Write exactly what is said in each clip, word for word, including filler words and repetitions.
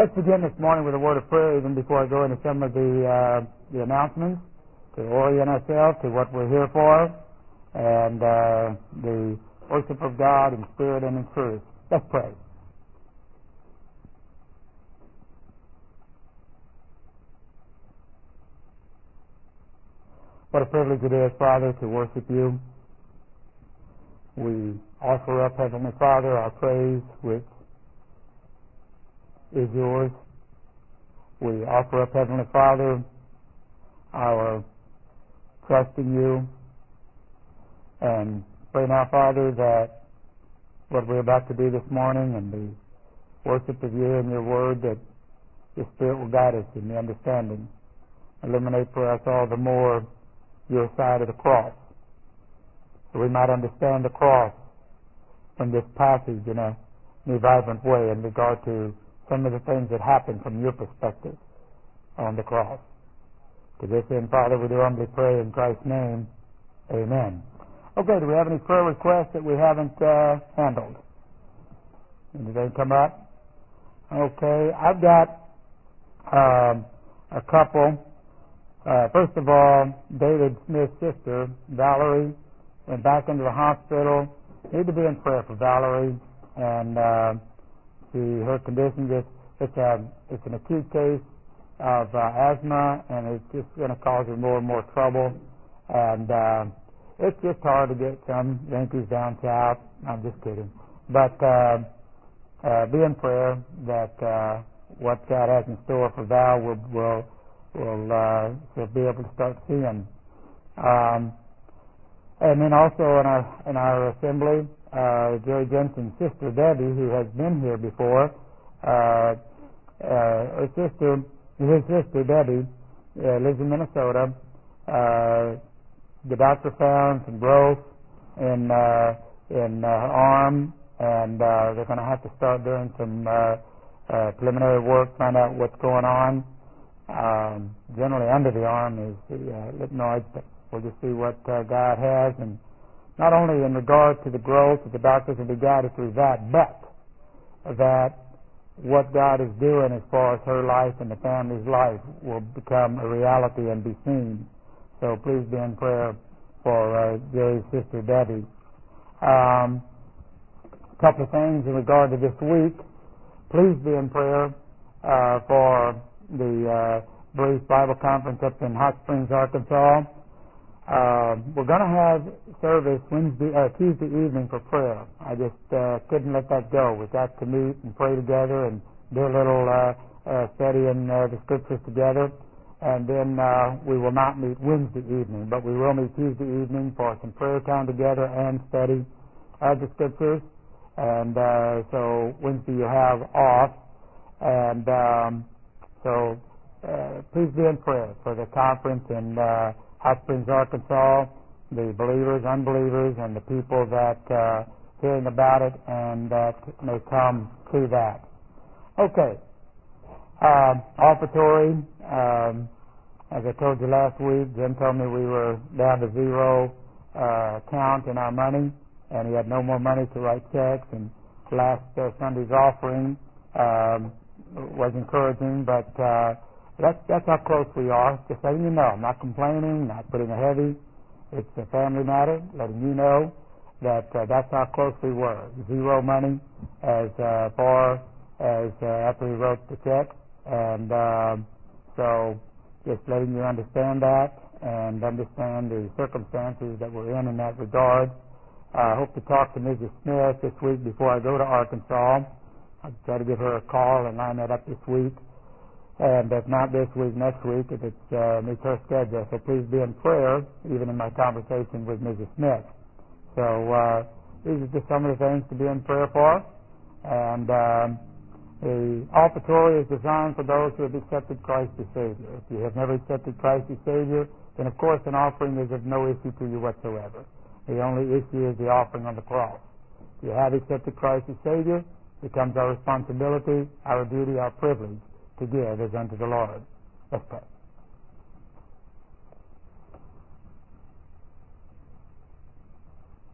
Let's begin this morning with a word of prayer, even before I go into some of the uh, the announcements, to orient ourselves to what we're here for, and uh, the worship of God in spirit and in truth. Let's pray. What a privilege it is, Father, to worship you. We offer up, Heavenly Father, our praise, which is yours. We offer up, Heavenly Father, our trust in you, and pray now, Father, that what we're about to do this morning and the worship of you and your word, that your Spirit will guide us in the understanding. Illuminate for us all the more your side of the cross, so we might understand the cross from this passage in a new vibrant way in regard to some of the things that happened from your perspective on the cross. To this end, Father, we do humbly pray in Christ's name. Amen. Okay, do we have any prayer requests that we haven't uh, handled? Anything come up? Okay, I've got um, a couple. Uh, first of all, David Smith's sister, Valerie, went back into the hospital. Need to be in prayer for Valerie, and uh, she, her condition just it's a it's an acute case of uh, asthma, and it's just going to cause her more and more trouble. And uh, it's just hard to get some Yankees down south. I'm just kidding, but uh, uh, be in prayer that uh, what God has in store for Val will will will uh, she'll be able to start seeing. Um, and then also in our in our assembly, uh, Jerry Jensen's sister Debbie, who has been here before, uh, uh, her sister, his sister Debbie, uh, lives in Minnesota. Uh, the doctor found some growth in uh, in uh, her arm, and uh, they're going to have to start doing some uh, uh, preliminary work, find out what's going on. Um, generally under the arm is the uh, lymph nodes, but we'll just see what uh, God has, and not only in regard to the growth that the doctors will be guided through that, but that what God is doing as far as her life and the family's life will become a reality and be seen. So please be in prayer for uh, Jerry's sister Debbie. Um, a couple of things in regard to this week. Please be in prayer uh, for the uh, brief Bible conference up in Hot Springs, Arkansas. Uh, we're going to have service Wednesday, uh, Tuesday evening for prayer. I just uh, couldn't let that go. We've got to meet and pray together and do a little uh, uh, study in uh, the scriptures together. And then uh, we will not meet Wednesday evening, but we will meet Tuesday evening for some prayer time together and study uh, the scriptures. And uh, so Wednesday you have off. And um, so uh, please be in prayer for the conference in uh, Hot Springs, Arkansas, the believers, unbelievers, and the people that uh, hearing about it and that may come to that. Okay. Um, offertory, um, as I told you last week, Jim told me we were down to zero uh, count in our money, and he had no more money to write checks, and last uh, Sunday's offering um, was encouraging, but uh, that's, that's how close we are. Just letting you know, I'm not complaining, not putting a heavy. It's a family matter, letting you know that uh, that's how close we were. Zero money as uh, far as uh, after we wrote the check. And um, so just letting you understand that and understand the circumstances that we're in in that regard. I uh, hope to talk to Missus Smith this week before I go to Arkansas. I'll try to give her a call and line that up this week. And if not this week, next week, if it uh, meets her schedule. So please be in prayer, even in my conversation with Missus Smith. So uh, these are just some of the things to be in prayer for. And um, the offertory is designed for those who have accepted Christ as Savior. If you have never accepted Christ as Savior, then of course an offering is of no issue to you whatsoever. The only issue is the offering on the cross. If you have accepted Christ as Savior, it becomes our responsibility, our duty, our privilege to give as unto the Lord. Let's pray.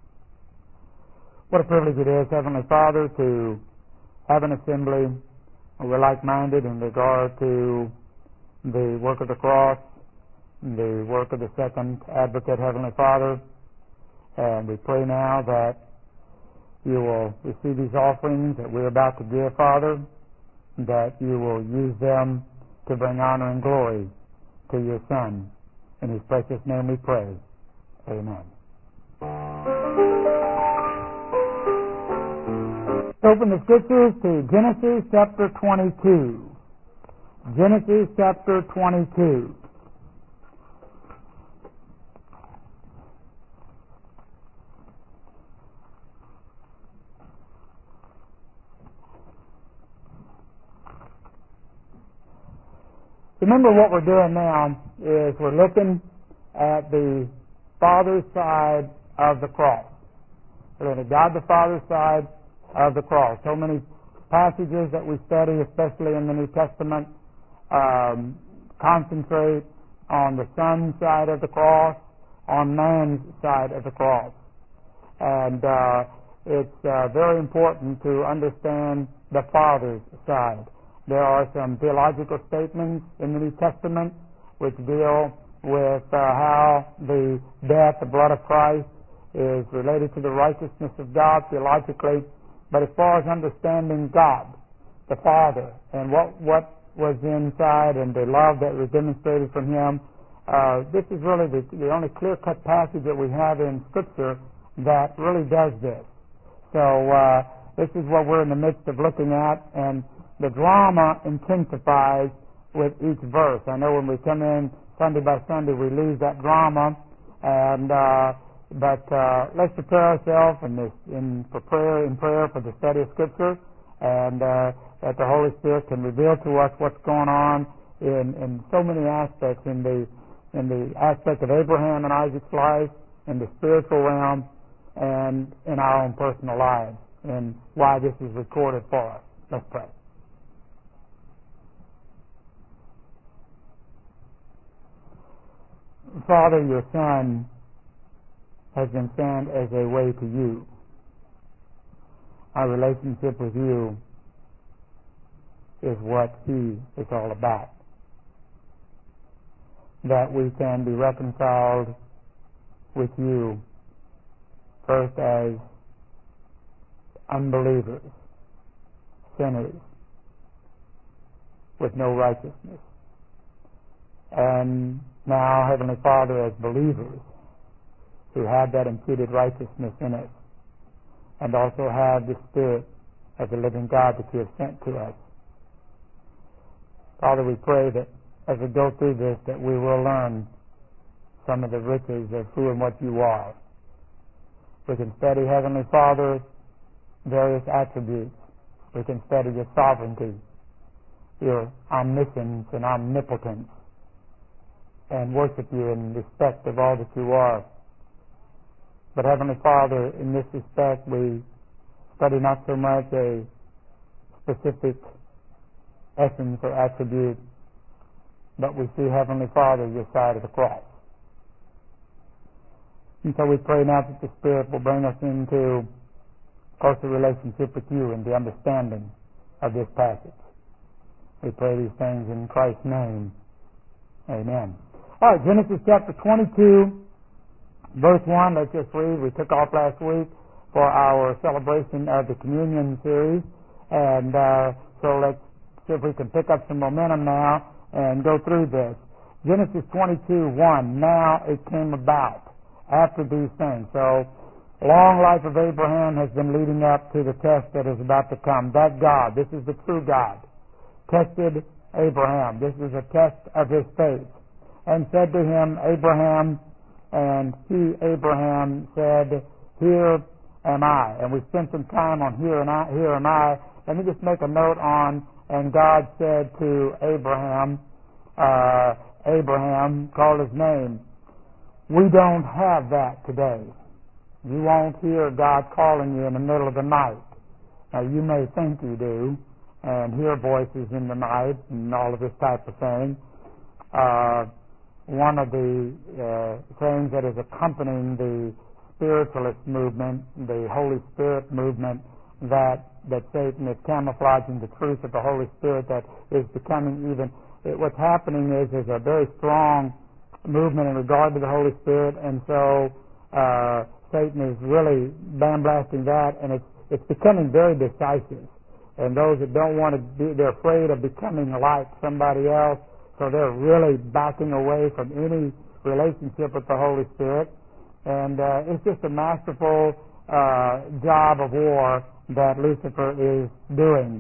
What a privilege it is, Heavenly Father, to have an assembly We're like-minded in regard to the work of the cross, the work of the second advocate, Heavenly Father, and we pray now that you will receive these offerings that we're about to give, Father, that you will use them to bring honor and glory to your Son. In his precious name we pray. Amen. Open the Scriptures to Genesis chapter twenty-two. Genesis chapter twenty-two. Remember, what we're doing now is we're looking at the Father's side of the cross. We're looking at God the Father's side of the cross. So many passages that we study, especially in the New Testament, um, concentrate on the Son's side of the cross, on man's side of the cross. And uh, it's uh, very important to understand the Father's side. There are some theological statements in the New Testament which deal with uh, how the death, the blood of Christ, is related to the righteousness of God theologically. But as far as understanding God, the Father, and what, what was inside and the love that was demonstrated from Him, uh, this is really the, the only clear-cut passage that we have in Scripture that really does this. So uh, this is what we're in the midst of looking at, and the drama intensifies with each verse. I know when we come in Sunday by Sunday, we lose that drama, and uh, but uh, let's prepare ourselves in this in for prayer in prayer for the study of Scripture, and uh, that the Holy Spirit can reveal to us what's going on in, in so many aspects in the in the aspect of Abraham and Isaac's life, in the spiritual realm, and in our own personal lives, and why this is recorded for us. Let's pray. Father, your Son has been sent as a way to you. Our relationship with you is what He is all about. That we can be reconciled with you first as unbelievers, sinners, with no righteousness. And now, Heavenly Father, as believers who have that imputed righteousness in us, and also have the Spirit of the living God that you have sent to us. Father, we pray that as we go through this, that we will learn some of the riches of who and what you are. We can study, Heavenly Father, various attributes. We can study your sovereignty, your omniscience and omnipotence, and worship you in respect of all that you are. But Heavenly Father, in this respect, we study not so much a specific essence or attribute, but we see, Heavenly Father, your side of the cross. And so we pray now that the Spirit will bring us into closer relationship with you and the understanding of this passage. We pray these things in Christ's name. Amen. All right, Genesis chapter twenty-two, verse one. Let's just read. We took off last week for our celebration of the communion series, and uh, so let's see if we can pick up some momentum now and go through this. Genesis twenty-two, one. Now it came about after these things. So, long life of Abraham has been leading up to the test that is about to come. That God, this is the true God, tested Abraham. This is a test of his faith. And said to him, Abraham, and he, Abraham, said, Here am I. And we spent some time on here and I, here am I. Let me just make a note on, and God said to Abraham, uh, Abraham called his name. We don't have that today. You won't hear God calling you in the middle of the night. Now, you may think you do, and hear voices in the night and all of this type of thing. Uh, one of the uh, things that is accompanying the spiritualist movement, the Holy Spirit movement that that Satan is camouflaging the truth of the Holy Spirit that is becoming even, it, what's happening is there's a very strong movement in regard to the Holy Spirit, and so uh, Satan is really bandblasting that, and it's, it's becoming very decisive. And those that don't want to be, they're afraid of becoming like somebody else, so they're really backing away from any relationship with the Holy Spirit. And uh, it's just a masterful uh, job of war that Lucifer is doing.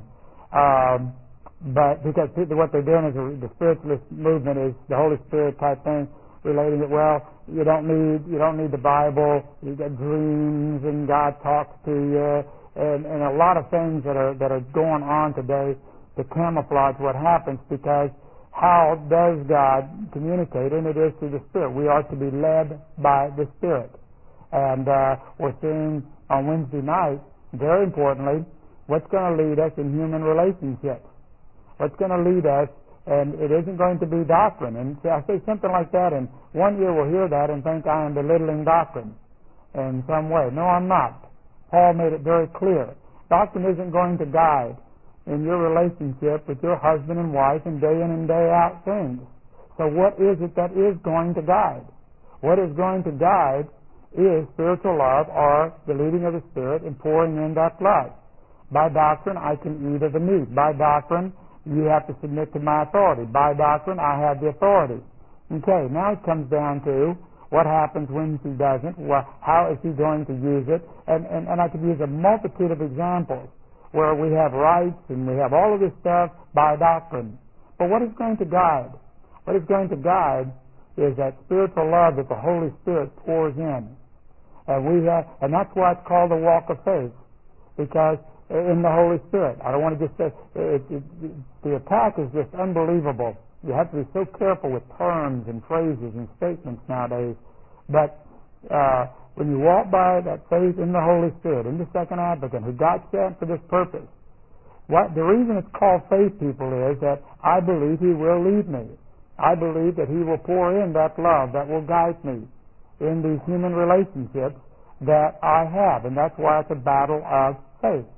Um, but because what they're doing is the spiritualist movement is the Holy Spirit type thing, relating it, well, you don't need you don't need the Bible, you get dreams and God talks to you, and, and a lot of things that are that are going on today to camouflage what happens, because how does God communicate? And it is through the Spirit. We are to be led by the Spirit. And uh, we're seeing on Wednesday night, very importantly, what's going to lead us in human relationships. What's going to lead us, and it isn't going to be doctrine. And see, I say something like that, and one ear will hear that and think I am belittling doctrine in some way. No, I'm not. Paul made it very clear. Doctrine isn't going to guide in your relationship with your husband and wife and day in and day out things. So what is it that is going to guide? What is going to guide is spiritual love, or the leading of the Spirit and pouring in that love. By doctrine, I can eat of the meat. By doctrine, you have to submit to my authority. By doctrine, I have the authority. Okay, now it comes down to what happens when he doesn't. Well, how is he going to use it? And, and, and I could use a multitude of examples where we have rights and we have all of this stuff by doctrine. But what is going to guide? What is going to guide is that spiritual love that the Holy Spirit pours in. And we have, and that's why it's called the walk of faith, because in the Holy Spirit. I don't want to just say, it, it, it, the attack is just unbelievable. You have to be so careful with terms and phrases and statements nowadays. But uh, when you walk by that faith in the Holy Spirit, in the second advocate, who God sent for this purpose, what the reason it's called faith, people, is that I believe He will lead me. I believe that He will pour in that love that will guide me in these human relationships that I have, and that's why it's a battle of faith.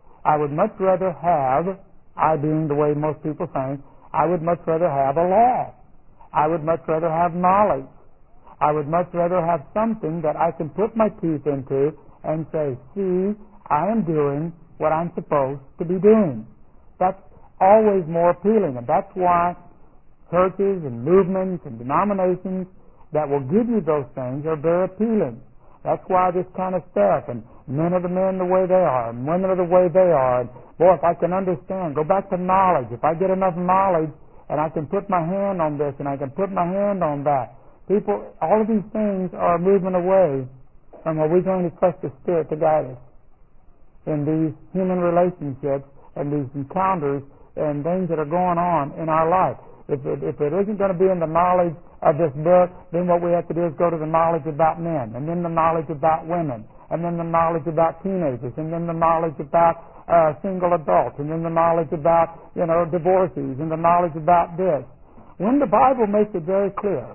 I would much rather have, I being the way most people think, I would much rather have a law. I would much rather have knowledge. I would much rather have something that I can put my teeth into and say, see, I am doing what I'm supposed to be doing. That's always more appealing, and that's why churches and movements and denominations that will give you those things are very appealing. That's why this kind of stuff, and men are the men the way they are, and women are the way they are. And boy, if I can understand, go back to knowledge. If I get enough knowledge and I can put my hand on this and I can put my hand on that, people, all of these things are moving away from are we going to trust the Spirit to guide us in these human relationships and these encounters and things that are going on in our life. If it, if it isn't going to be in the knowledge of this book, then what we have to do is go to the knowledge about men, and then the knowledge about women, and then the knowledge about teenagers, and then the knowledge about uh, single adults, and then the knowledge about, you know, divorcees, and the knowledge about this. When the Bible makes it very clear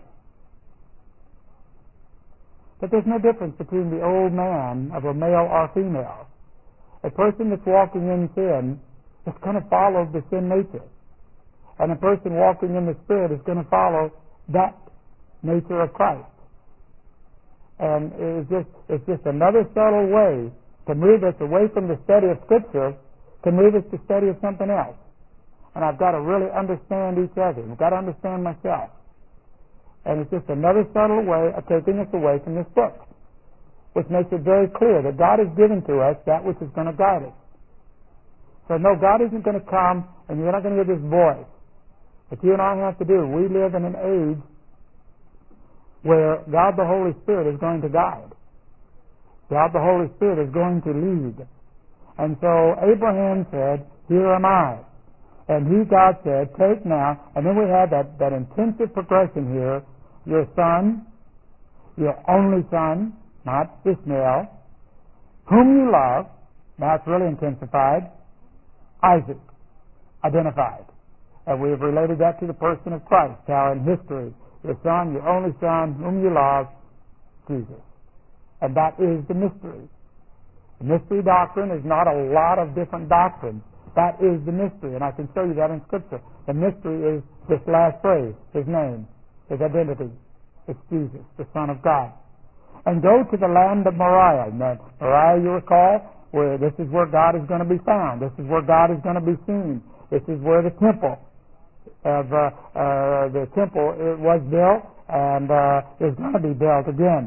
that there's no difference between the old man of a male or female. A person that's walking in sin is going to follow the sin nature. And a person walking in the Spirit is going to follow that nature of Christ. And it's just, it's just another subtle way to move us away from the study of Scripture to move us to study of something else. And I've got to really understand each other. I've got to understand myself. And it's just another subtle way of taking us away from this book, which makes it very clear that God has given to us that which is going to guide us. So no, God isn't going to come and you're not going to hear this voice. What you and I have to do, we live in an age where God the Holy Spirit is going to guide. God the Holy Spirit is going to lead. And so Abraham said, here am I. And he, God said, take now, and then we have that, that intensive progression here, your son, your only son, not Ishmael, whom you love, now it's really intensified, Isaac, identified. And we have related that to the person of Christ, how in history, your son, your only son, whom you love, Jesus. And that is the mystery. The mystery doctrine is not a lot of different doctrines. That is the mystery, and I can show you that in Scripture. The mystery is this last phrase, His name, His identity. It's Jesus, the Son of God. And go to the land of Moriah. Now, Moriah, you recall, where this is where God is going to be found. This is where God is going to be seen. This is where the temple of uh, uh, the temple it was built and uh, is going to be built again.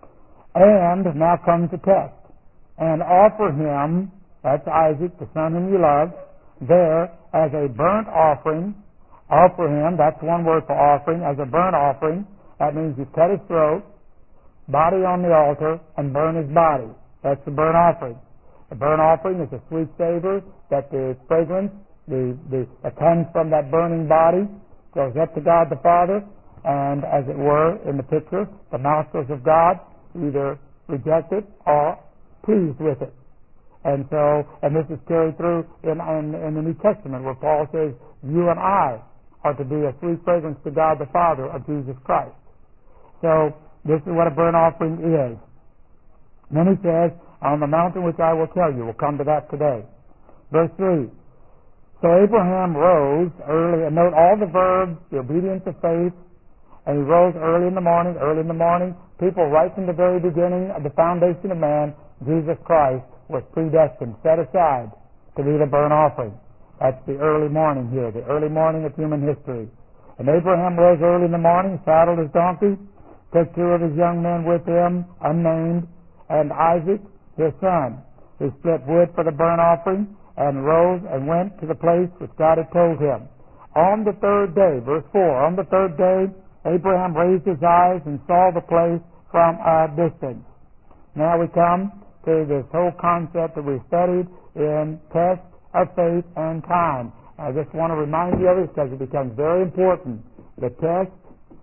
And now comes the test. And offer him, that's Isaac, the son whom you love, there as a burnt offering. Offer him, that's one word for offering, as a burnt offering. That means you cut his throat, body on the altar, and burn his body. That's the burnt offering. The burnt offering is a sweet savor that the fragrance the, the, that comes from that burning body goes up to God the Father, and as it were, in the picture, the nostrils of God either reject it or pleased with it. And so, and this is carried through in, in, in the New Testament where Paul says, you and I are to be a sweet fragrance to God the Father of Jesus Christ. So, this is what a burnt offering is. Then he says, on the mountain which I will tell you, we'll come to that today. Verse three, so Abraham rose early, and note all the verbs, the obedience of faith, and he rose early in the morning, early in the morning. People right from the very beginning of the foundation of man, Jesus Christ was predestined, set aside to be the burnt offering. That's the early morning here, the early morning of human history. And Abraham rose early in the morning, saddled his donkey, took two of his young men with him, unnamed, and Isaac, his son. He split wood for the burnt offering, and rose and went to the place which God had told him. On the third day, verse four, on the third day, Abraham raised his eyes and saw the place from a distance. Now we come to this whole concept that we studied in test of faith and time. I just want to remind you of it because it becomes very important. The test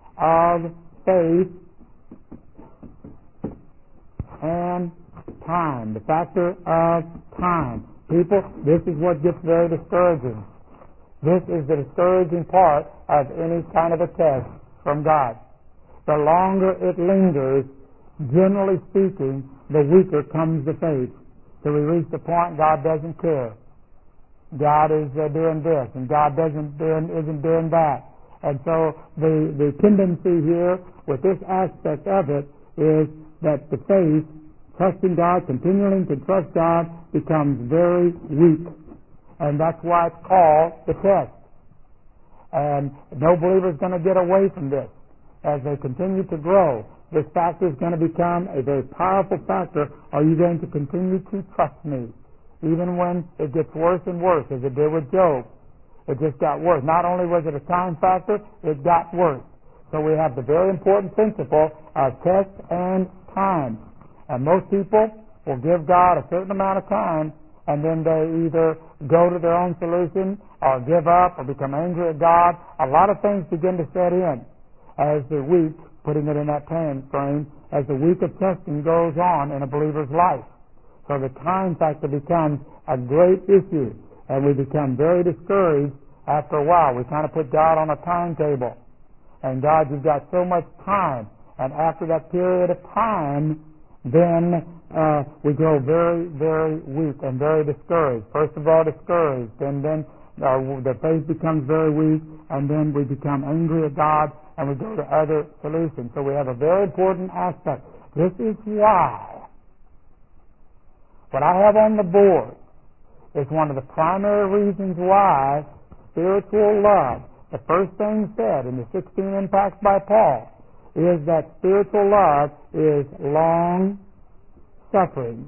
of faith and time, the factor of time. People, this is what gets very discouraging. This is the discouraging part of any kind of a test from God. The longer it lingers, generally speaking, the weaker comes the faith. So we reach the point God doesn't care. God is uh, doing this, and God doesn't doing, isn't doing that. And so the, the tendency here with this aspect of it is that the faith, trusting God, continuing to trust God, becomes very weak. And that's why it's called the test. And no believer is going to get away from this. As they continue to grow, this factor is going to become a very powerful factor. Are you going to continue to trust me? Even when it gets worse and worse, as it did with Job. It just got worse. Not only was it a time factor, it got worse. So we have the very important principle of test and time. And most people will give God a certain amount of time, and then they either go to their own solution or give up or become angry at God. A lot of things begin to set in as the week, putting it in that time frame, as the week of testing goes on in a believer's life. So the time factor becomes a great issue, and we become very discouraged after a while. We kind of put God on a timetable. And God, you've got so much time. And after that period of time, then uh, we grow very, very weak and very discouraged. First of all, discouraged, and then uh, the faith becomes very weak, and then we become angry at God, and we go to other solutions. So we have a very important aspect. This is why what I have on the board is one of the primary reasons why spiritual love, the first thing said in the sixteen impacts by Paul, is that spiritual love is long suffering.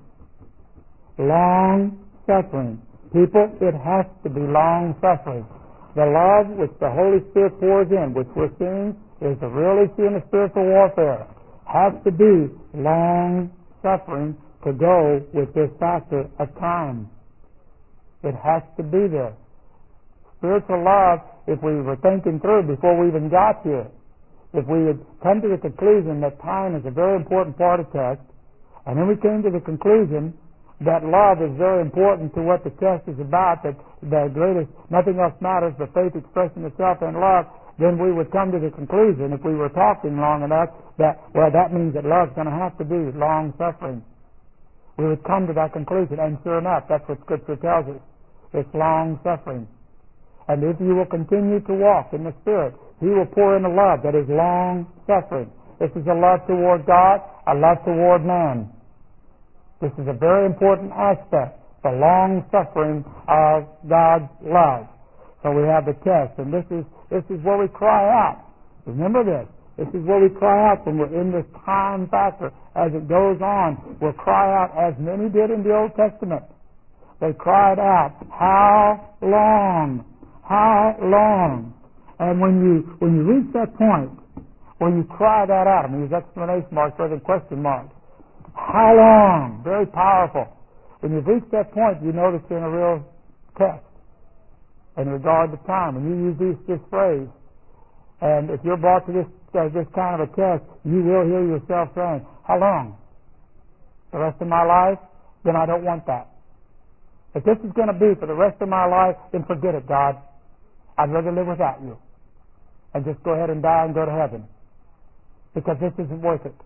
Long suffering. People, it has to be long suffering. The love which the Holy Spirit pours in, which we're seeing is the real issue in the spiritual warfare, has to be long suffering to go with this factor of time. It has to be there. Spiritual love, if we were thinking through before we even got here, if we had come to the conclusion that time is a very important part of test, and then we came to the conclusion that love is very important to what the test is about, that the greatest, nothing else matters but faith expressing itself in love, then we would come to the conclusion, if we were talking long enough, that, well, that means that love's going to have to be long-suffering. we would come to that conclusion. And sure enough, that's what Scripture tells us. It's long suffering. And if you will continue to walk in the Spirit, He will pour in a love that is long suffering. This is a love toward God, a love toward man. This is a very important aspect, the long suffering of God's love. So we have the test, and this is this is where we cry out. Remember this. This is where we cry out when we're in this time factor. As it goes on, we'll cry out as many did in the Old Testament. They cried out, "How long? How long?" And when you when you reach that point where you cry that out, I mean, use exclamation marks rather than question marks. How long? Very powerful. When you've reached that point, you know that you're in a real test in regard to time. When you use this, this phrase, and if you're brought to this uh, this kind of a test, you will hear yourself saying, "How long? The rest of my life?" Then I don't want that. If this is going to be for the rest of my life, then forget it, God. I'd rather live without you and just go ahead and die and go to heaven, because this isn't worth it.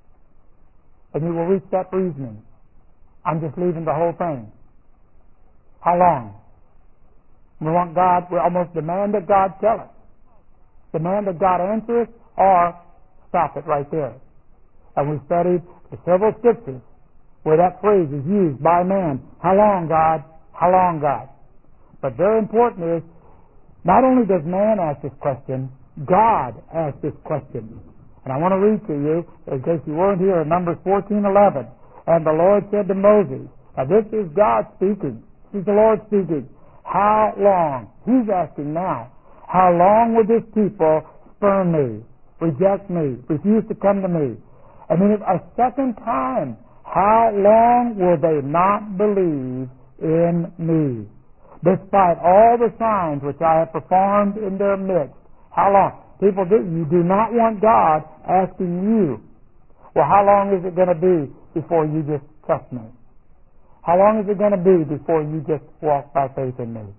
And you will reach that reasoning. I'm just leaving the whole thing. How long? We want God, we almost demand that God tell us. Demand that God answer us, or stop it right there. And we studied the several scriptures where that phrase is used by man. How long, God? How long, God? But very important is, not only does man ask this question, God asks this question. And I want to read to you, in case you weren't here, in Numbers fourteen eleven. And the Lord said to Moses, now this is God speaking. This is the Lord speaking. How long? He's asking now. How long will this people spurn me, reject me, refuse to come to me? And then a second time, how long will they not believe in me, despite all the signs which I have performed in their midst? How long? People, do, you do not want God asking you, well, how long is it going to be before you just trust me? How long is it going to be before you just walk by faith in me?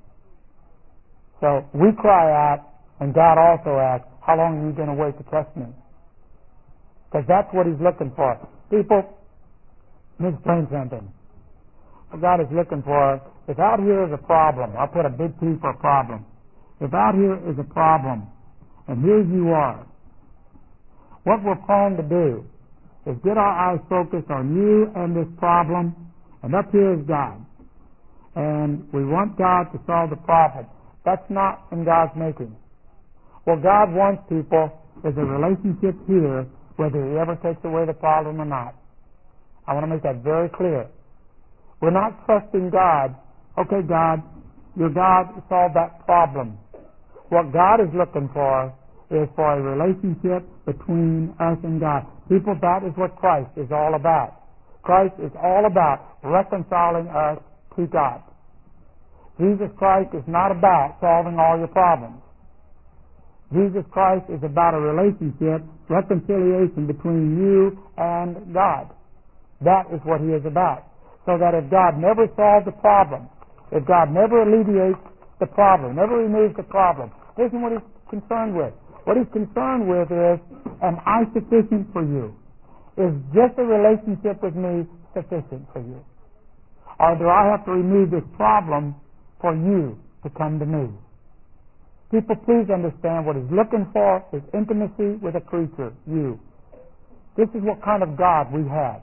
So we cry out, and God also asks, how long are you going to wait to trust me? Because that's what He's looking for. People, let me explain something. What God is looking for, if out here is a problem, I'll put a big P for a problem. If out here is a problem, and here you are, what we're prone to do is get our eyes focused on you and this problem, and up here is God. And we want God to solve the problem. That's not in God's making. What God wants, people, is a relationship here, whether He ever takes away the problem or not. I want to make that very clear. We're not trusting God. Okay, God, your God solved that problem. What God is looking for is for a relationship between us and God. People, that is what Christ is all about. Christ is all about reconciling us to God. Jesus Christ is not about solving all your problems. Jesus Christ is about a relationship, reconciliation between you and God. That is what He is about. So that if God never solves the problem, if God never alleviates the problem, never removes the problem, this isn't what He's concerned with. What He's concerned with is, am I sufficient for you? Is just a relationship with me sufficient for you? Or do I have to remove this problem for you to come to me? People, please understand what He's looking for is intimacy with a creature, you. This is what kind of God we have.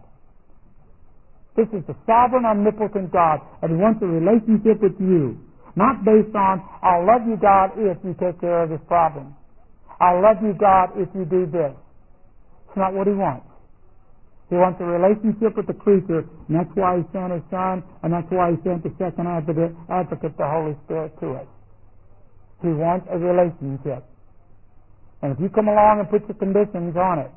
This is the sovereign, omnipotent God, and He wants a relationship with you. Not based on, I'll love you, God, if you take care of this problem. I'll love you, God, if you do this. It's not what He wants. He wants a relationship with the creature, and that's why He sent His Son, and that's why He sent the second advocate, advocate, the Holy Spirit, to us. He wants a relationship. And if you come along and put your conditions on it,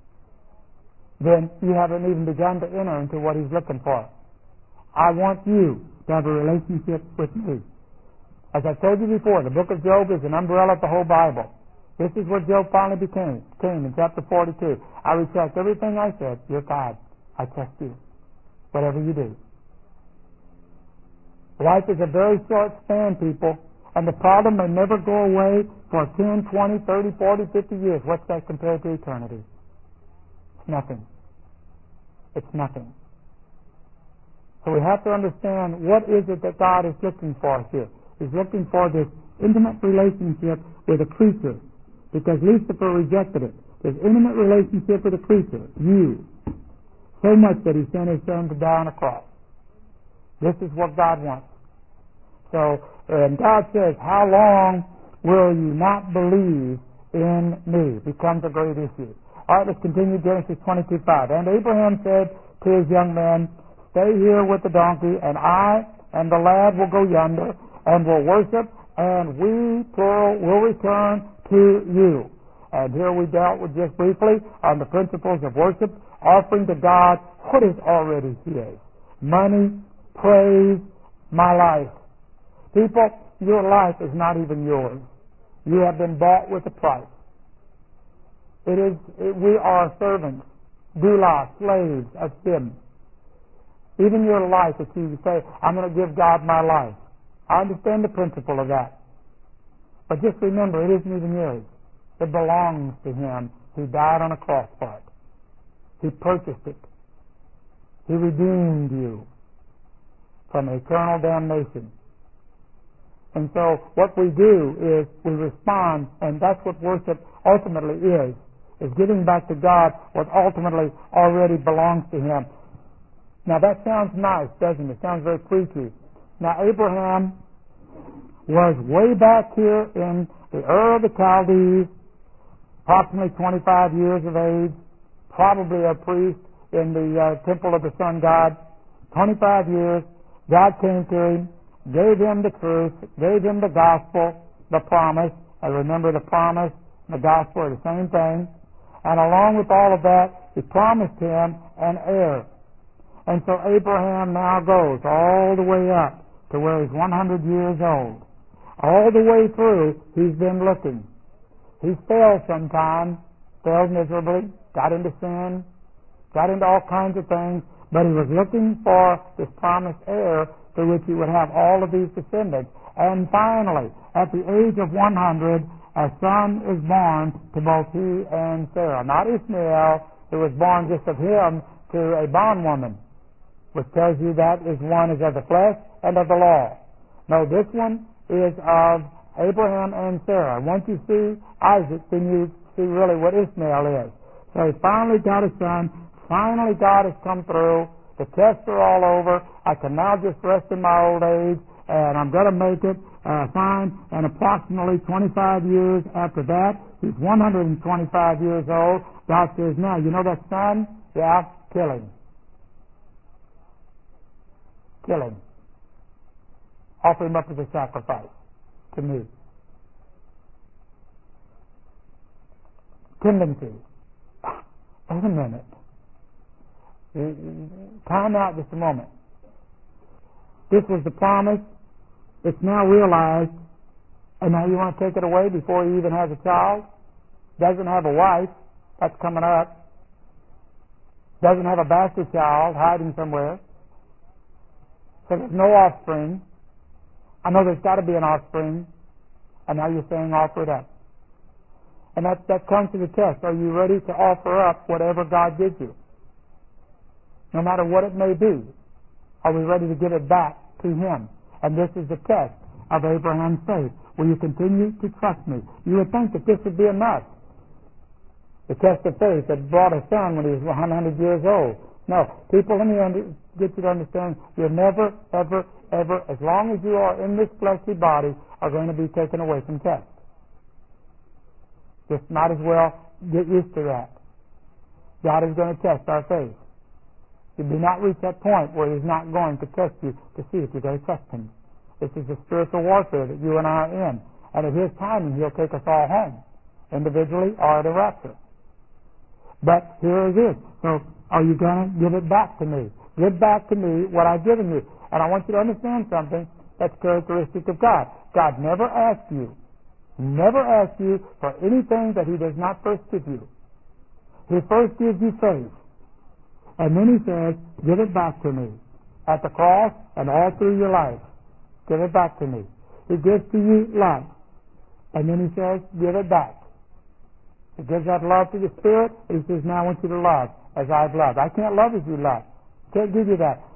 then you haven't even begun to enter into what He's looking for. I want you to have a relationship with me. As I told you before, the book of Job is an umbrella of the whole Bible. This is what Job finally became, came in chapter forty-two. I retract everything I said. You're God. I trust you. Whatever you do. Life is a very short span, people, and the problem may never go away for ten, twenty, thirty, forty, fifty years. What's that compared to eternity? It's nothing. It's nothing. So we have to understand what is it that God is looking for here. He's looking for this intimate relationship with a creature, because Lucifer rejected it. This intimate relationship with a creature, you, so much that he sent his son to die on a cross. This is what God wants. So, and God says, how long will you not believe in me? Becomes a great issue. All right, let's continue Genesis twenty-two five. And Abraham said to his young men, stay here with the donkey, and I and the lad will go yonder, and will worship, and we, plural, will return to you. And here we dealt with just briefly on the principles of worship, offering to God what is already His. Money, praise, my life. People, your life is not even yours. You have been bought with a price. It is, it, we are servants, doulos, slaves of Him. Even your life, if you say, I'm going to give God my life. I understand the principle of that. But just remember, it isn't even yours. It belongs to Him. He died on a cross for it. He purchased it. He redeemed you from eternal damnation. And so what we do is we respond, and that's what worship ultimately is, is giving back to God what ultimately already belongs to Him. Now that sounds nice, doesn't it? It sounds very preachy. Now Abraham was way back here in the Ur of the Chaldees, approximately twenty-five years of age, probably a priest in the uh, temple of the sun god. twenty-five years, God came to him, gave him the truth, gave him the gospel, the promise. I remember the promise and the gospel are the same thing. And along with all of that, He promised him an heir. And so Abraham now goes all the way up to where he's one hundred years old. All the way through, he's been looking. He's failed sometimes, failed miserably, got into sin, got into all kinds of things, but he was looking for this promised heir through which he would have all of these descendants. And finally, at the age of one hundred, a son is born to both he and Sarah. Not Ishmael, who was born just of him to a bondwoman, which tells you that is one is of the flesh and of the law. No, this one is of Abraham and Sarah. Once you see Isaac, then you see really what Ishmael is. So he finally got a son. Finally God has come through. The tests are all over. I can now just rest in my old age, and I'm going to make it uh, fine. And approximately twenty-five years after that, he's one hundred twenty-five years old. God says, now, you know that son? Yeah, kill him. Kill him. Offer him up as a sacrifice to me. Tendency. Wait a minute. Time out just a moment. This was the promise. It's now realized, and now you want to take it away before he even has a child? Doesn't have a wife. That's coming up. Doesn't have a bastard child hiding somewhere. So there's no offspring. I know there's got to be an offspring, and now you're saying offer it up. And that, that comes to the test. Are you ready to offer up whatever God gives you? No matter what it may be. Are we ready to give it back to Him? And this is the test of Abraham's faith. Will you continue to trust me? You would think that this would be enough. The test of faith that brought a son when he was one hundred years old. No. People, let me under, get you to understand, you're never, ever, ever, as long as you are in this fleshly body, are going to be taken away from tests. Just might as well get used to that. God is going to test our faith. You do not reach that point where He's not going to test you to see if you're going to trust Him. This is the spiritual warfare that you and I are in. And at His timing, He'll take us all home, individually or at a rapture. But here it is. So, are you going to give it back to me? Give back to me what I've given you. And I want you to understand something that's characteristic of God. God never asks you, never asks you for anything that He does not first give you. He first gives you faith. And then He says, give it back to me. At the cross and all through your life. Give it back to me. He gives to you love. And then He says, give it back. He gives that love to the Spirit. He says, now I want you to love as I've loved. I can't love as you love. Can't give you that.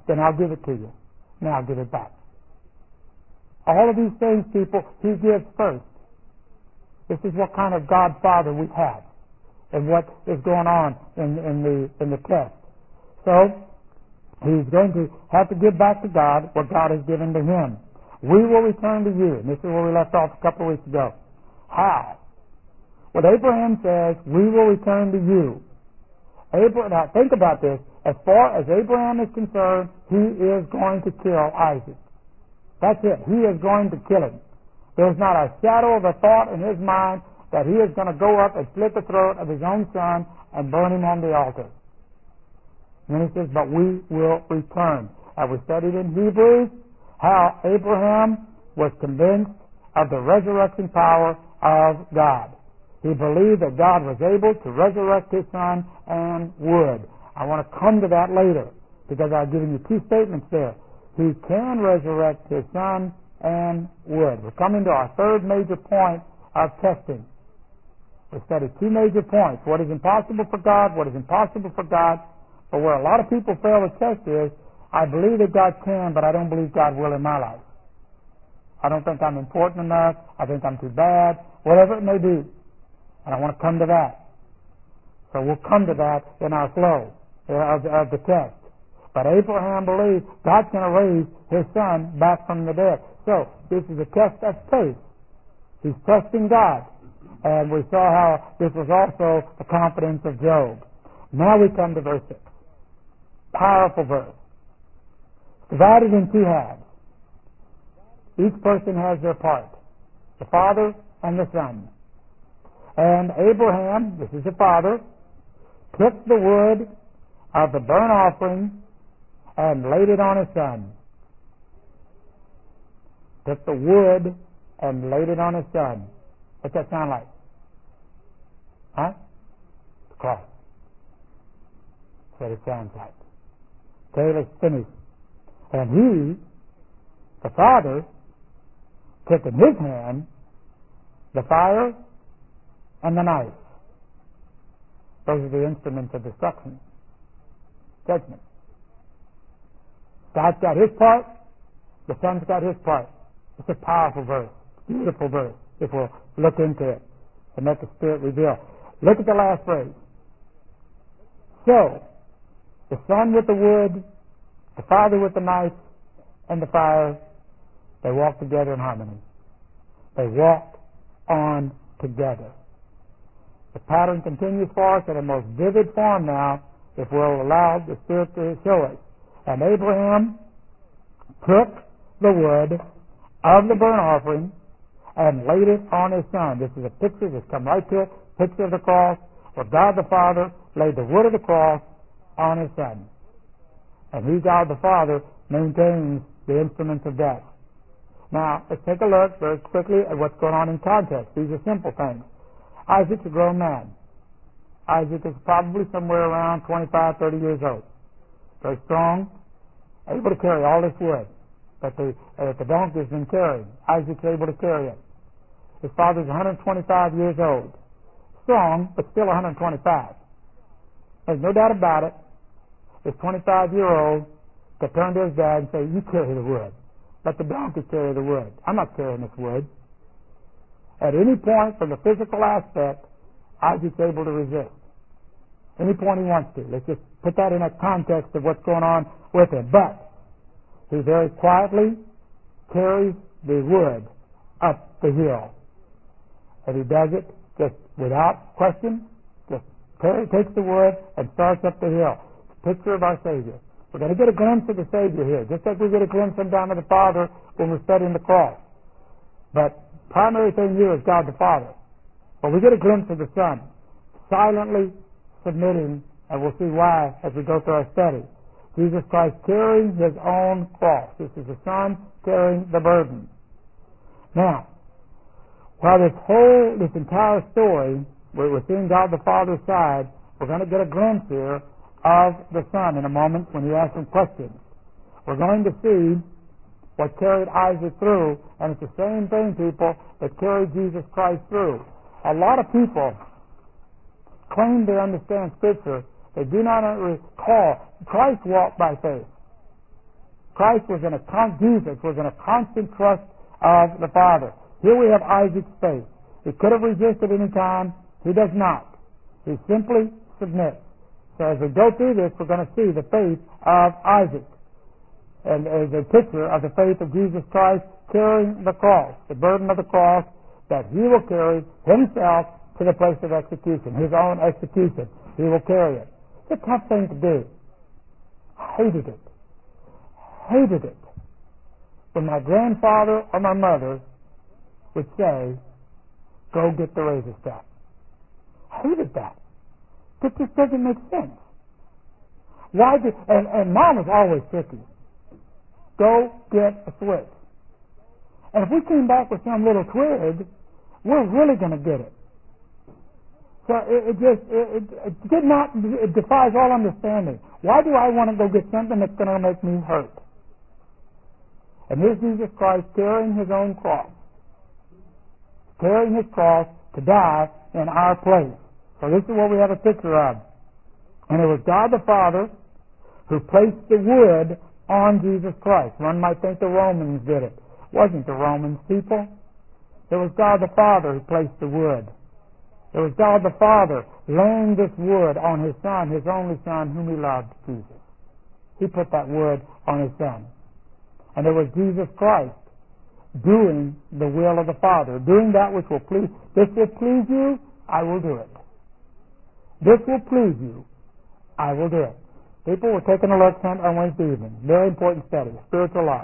then I'll give it to you. Now I'll give it back. All of these things, people, He gives first. This is what kind of God Father we have and what is going on in, in the in the test. So, He's going to have to give back to God what God has given to Him. We will return to you. And this is where we left off a couple of weeks ago. How? What Abraham says, we will return to you. Abraham, now think about this. As far as Abraham is concerned, he is going to kill Isaac. That's it. He is going to kill him. There's not a shadow of a thought in his mind that he is going to go up and slit the throat of his own son and burn him on the altar. And then he says, but we will return. And we studied in Hebrews how Abraham was convinced of the resurrection power of God. He believed that God was able to resurrect his son and would. I want to come to that later because I've given you two statements there. He can resurrect his son and would. We're coming to our third major point of testing. We studied two major points. What is impossible for God, what is impossible for God. But where a lot of people fail the test is, I believe that God can, but I don't believe God will in my life. I don't think I'm important enough. I think I'm too bad. Whatever it may be. And I want to come to that. So we'll come to that in our flow of, of the test. But Abraham believed God's going to raise his son back from the dead. So this is a test of faith. He's trusting God. And we saw how this was also the confidence of Job. Now we come to verse six. Powerful verse. Divided in two halves. Each person has their part. The father and the son. And Abraham, this is the father, took the wood of the burnt offering and laid it on his son. Took the wood and laid it on his son. What's that sound like? Huh? The cross. That's what it sounds like. Okay, let's finish. And he, the father, took in his hand the fire and the knife. Those are the instruments of destruction. Judgment. God's got his part. The son's got his part. It's a powerful verse. Beautiful verse. If we'll look into it and let the Spirit reveal. Look at the last phrase. So, the son with the wood, the father with the knife and the fire, they walk together in harmony. They walk on together. The pattern continues for us in a most vivid form now, if we'll allow the Spirit to show us. And Abraham took the wood of the burnt offering and laid it on his son. This is a picture, just come right to it, picture of the cross, where God the Father laid the wood of the cross on his son. And he, God the Father, maintains the instruments of death. Now, let's take a look very quickly at what's going on in context. These are simple things. Isaac's a grown man. Isaac is probably somewhere around twenty-five, thirty years old. Very strong, able to carry all this wood that the, uh, the donkey has been carrying. Isaac's able to carry it. His father's one hundred twenty-five years old. Strong, but still one hundred twenty-five. There's no doubt about it. This twenty-five-year-old could turn to his dad and say, you carry the wood. Let the donkey carry the wood. I'm not carrying this wood. At any point from the physical aspect, Isaac's able to resist. Any point he wants to. Let's just put that in a context of what's going on with him. But he very quietly carries the wood up the hill. And he does it just without question. Just carry, takes the wood and starts up the hill. Picture of our Savior. We're going to get a glimpse of the Savior here, just like we get a glimpse sometime of the Father when we're studying the cross. But primary thing here is God the Father. But we get a glimpse of the Son, silently submitting, and we'll see why as we go through our study. Jesus Christ carrying his own cross. This is the Son carrying the burden. Now, while this whole, this entire story, we're seeing God the Father's side, we're going to get a glimpse here of the Son in a moment when he asks some questions. We're going to see what carried Isaac through, and it's the same thing, people, that carried Jesus Christ through. A lot of people claim they understand Scripture. They do not recall Christ walked by faith. Christ was in a con- Jesus was in a constant trust of the Father. Here we have Isaac's faith. He could have resisted any time. He does not. He simply submits. So as we go through this, we're going to see the faith of Isaac, and as a picture of the faith of Jesus Christ carrying the cross, the burden of the cross that he will carry himself to the place of execution, his own execution. He will carry it. It's a tough thing to do. Hated it. Hated it. When my grandfather or my mother would say, go get the razor strap. Hated that. It just doesn't make sense. Why did, and, and mom was always tricky. Go get a switch. And if we came back with some little twig, we're really going to get it. So it, it just, it, it, it did not, it defies all understanding. Why do I want to go get something that's going to make me hurt? And here's Jesus Christ carrying his own cross. Carrying his cross to die in our place. So this is what we have a picture of. And it was God the Father who placed the wood on Jesus Christ. One might think the Romans did it. It wasn't the Romans, people. It was God the Father who placed the wood. It was God the Father laying this wood on his Son, his only Son, whom he loved, Jesus. He put that wood on his Son. And it was Jesus Christ doing the will of the Father, doing that which will please. This will please you, I will do it. This will please you, I will do it. People were taking a look on Wednesday evening. Very important study, spiritual love.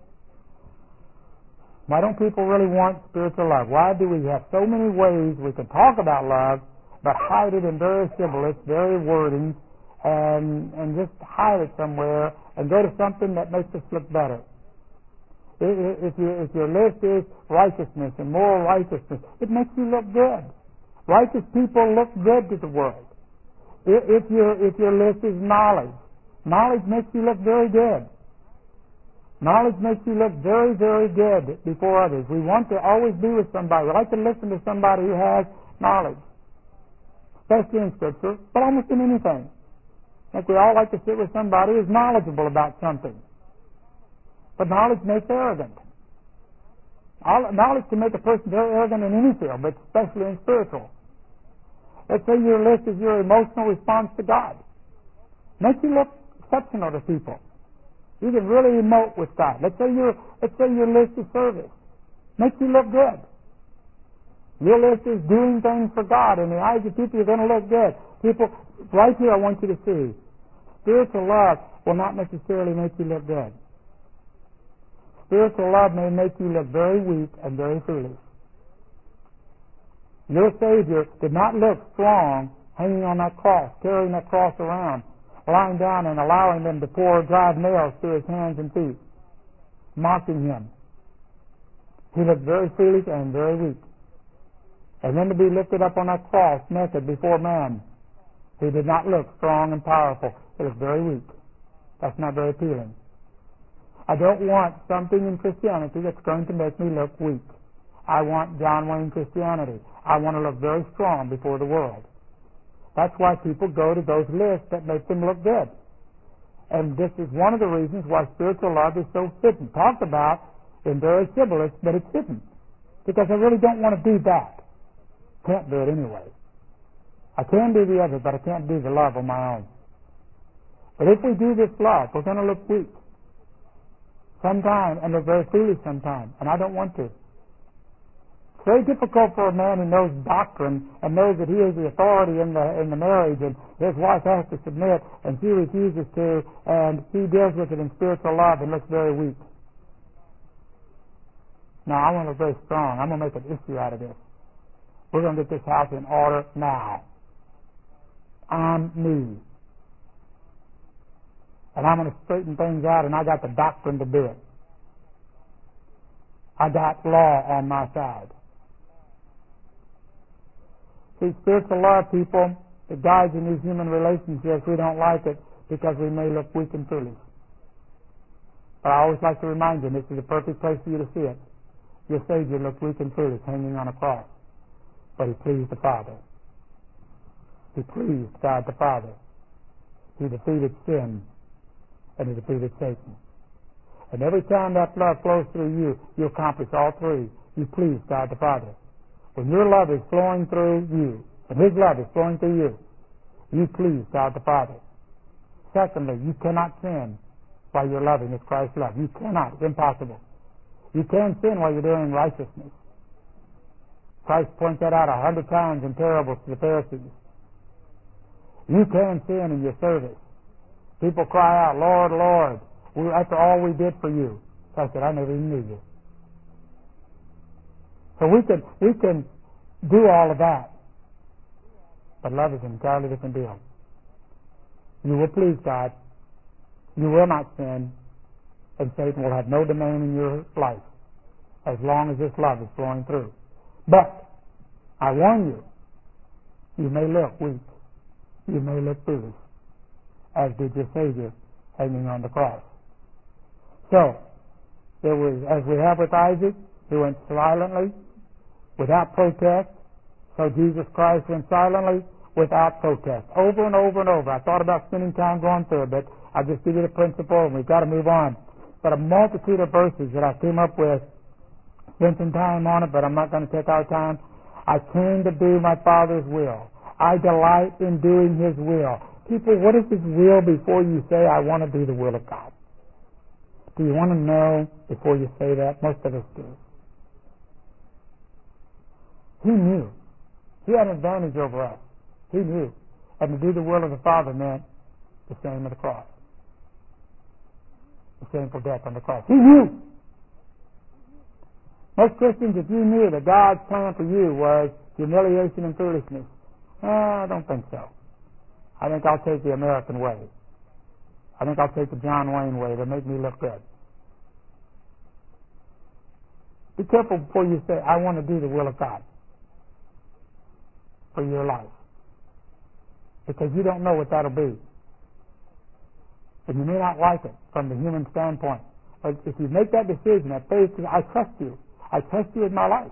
Why don't people really want spiritual love? Why do we have so many ways we can talk about love, but hide it in very shibboleths, very wordings, and and just hide it somewhere and go to something that makes us look better? If, you, if your list is righteousness and moral righteousness, it makes you look good. Righteous people look good to the world. If your, if your list is knowledge, knowledge makes you look very good. Knowledge makes you look very, very good before others. We want to always be with somebody. We like to listen to somebody who has knowledge, especially in Scripture, but almost in anything. I think we all like to sit with somebody who's knowledgeable about something. But knowledge makes arrogant. Knowledge can make a person very arrogant in any field, but especially in spiritual. Let's say your list is your emotional response to God. Makes you look exceptional to people. You can really emote with God. Let's say your let's say your list is service. Makes you look good. Your list is doing things for God. In the eyes of people, you're going to look good. People, right here, I want you to see, spiritual love will not necessarily make you look good. Spiritual love may make you look very weak and very foolish. Your Savior did not look strong hanging on that cross, carrying that cross around, lying down and allowing them to pour dried nails through his hands and feet, mocking him. He looked very foolish and very weak. And then to be lifted up on that cross naked before man, he did not look strong and powerful. He looked very weak. That's not very appealing. I don't want something in Christianity that's going to make me look weak. I want John Wayne Christianity. I want to look very strong before the world. That's why people go to those lists that make them look good. And this is one of the reasons why spiritual love is so hidden. Talked about in various shibboleths, but it's hidden. Because I really don't want to do that. Can't do it anyway. I can do the other, but I can't do the love on my own. But if we do this love, we're going to look weak sometime, and look very foolish sometime, and I don't want to. It's very difficult for a man who knows doctrine and knows that he is the authority in the in the marriage, and his wife has to submit, and she refuses to, and he deals with it in spiritual love and looks very weak. Now, I want to look very strong. I'm going to make an issue out of this. We're going to get this house in order now. On me. And I'm going to straighten things out, and I got the doctrine to do it. I got law on my side. See, spiritual love, people, it guides in these human relationships. We don't like it because we may look weak and foolish. But I always like to remind you, and this is the perfect place for you to see it. Your Savior looked weak and foolish hanging on a cross, but he pleased the Father. He pleased God the Father. He defeated sin, and he defeated Satan. And every time that love flows through you, you accomplish all three. You please God the Father. When your love is flowing through you, and His love is flowing through you, you please God the Father. Secondly, you cannot sin while you're loving as Christ's love. You cannot. It's impossible. You can't sin while you're doing righteousness. Christ points that out a hundred times in parables to the Pharisees. You can sin in your service. People cry out, Lord, Lord, we, after all we did for you. So I said, I never even knew you. So we can, we can do all of that. But love is an entirely different deal. You will please God. You will not sin. And Satan will have no domain in your life as long as this love is flowing through. But I warn you, you may look weak. You may look foolish, as did your Savior hanging on the cross. So, there was, as we have with Isaac, he went silently, without protest. So Jesus Christ went silently, without protest. Over and over and over. I thought about spending time going through it, but I'll just give you the principle, and we've got to move on. But a multitude of verses that I came up with, spent some time on it, but I'm not going to take our time. I came to do my Father's will. I delight in doing His will. People, what is His will before you say, I want to do the will of God? Do you want to know before you say that? Most of us do. He knew. He had an advantage over us. He knew. And to do the will of the Father meant the shame of the cross. The shameful death on the cross. He knew. Most Christians, if you knew that God's plan for you was humiliation and foolishness, eh, I don't think so. I think I'll take the American way. I think I'll take the John Wayne way to make me look good. Be careful before you say, I want to do the will of God for your life. Because you don't know what that'll be. And you may not like it from the human standpoint. But if you make that decision, that faith, I trust you. I trust you with my life.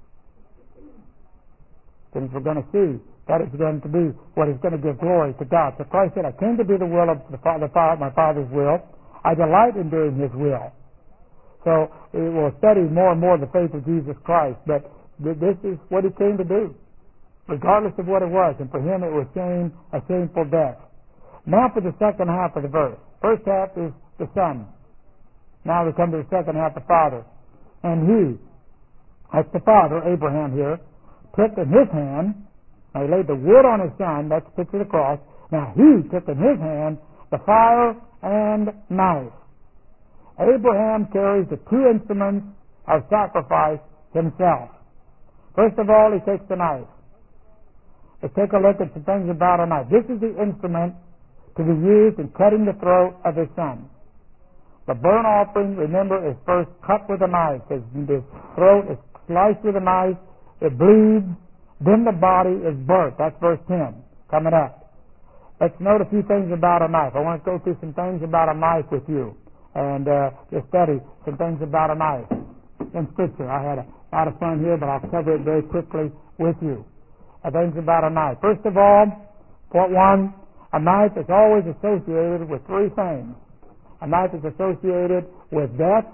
Then we're going to see that is going to be what is going to give glory to God. So Christ said, I came to do the will of the Father, my Father's will. I delight in doing His will. So we will study more and more the faith of Jesus Christ. But this is what He came to do, regardless of what it was. And for Him it was shame, a shameful death. Now for the second half of the verse. First half is the Son. Now we come to the second half, the Father. And He, that's the Father, Abraham here, took in His hand, now He laid the wood on His Son, that's the picture of the cross. Now He took in His hand the fire and knife. Abraham carries the two instruments of sacrifice himself. First of all, he takes the knife. Let's take a look at some things about a knife. This is the instrument to be used in cutting the throat of His Son. The burnt offering, remember, is first cut with a knife. The throat is sliced with a knife. It bleeds. Then the body is burnt. That's verse ten. Coming up. Let's note a few things about a knife. I want to go through some things about a knife with you. And uh, just study some things about a knife in Scripture. I had a lot of fun here, but I'll cover it very quickly with you. Uh, things about a knife. First of all, point one, a knife is always associated with three things. A knife is associated with death.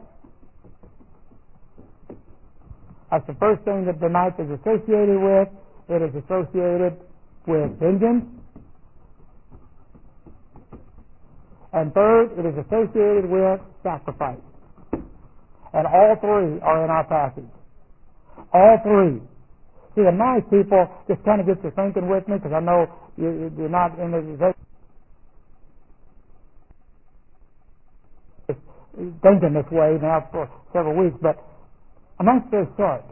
That's the first thing that the knife is associated with. It is associated with vengeance. And third, it is associated with sacrifice. And all three are in our passage. All three. See, a knife, people, just kind of get you thinking with me, because I know you, you're not in the thinking this way now for several weeks, but a knife's very short.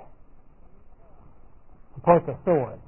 Of course, a sword.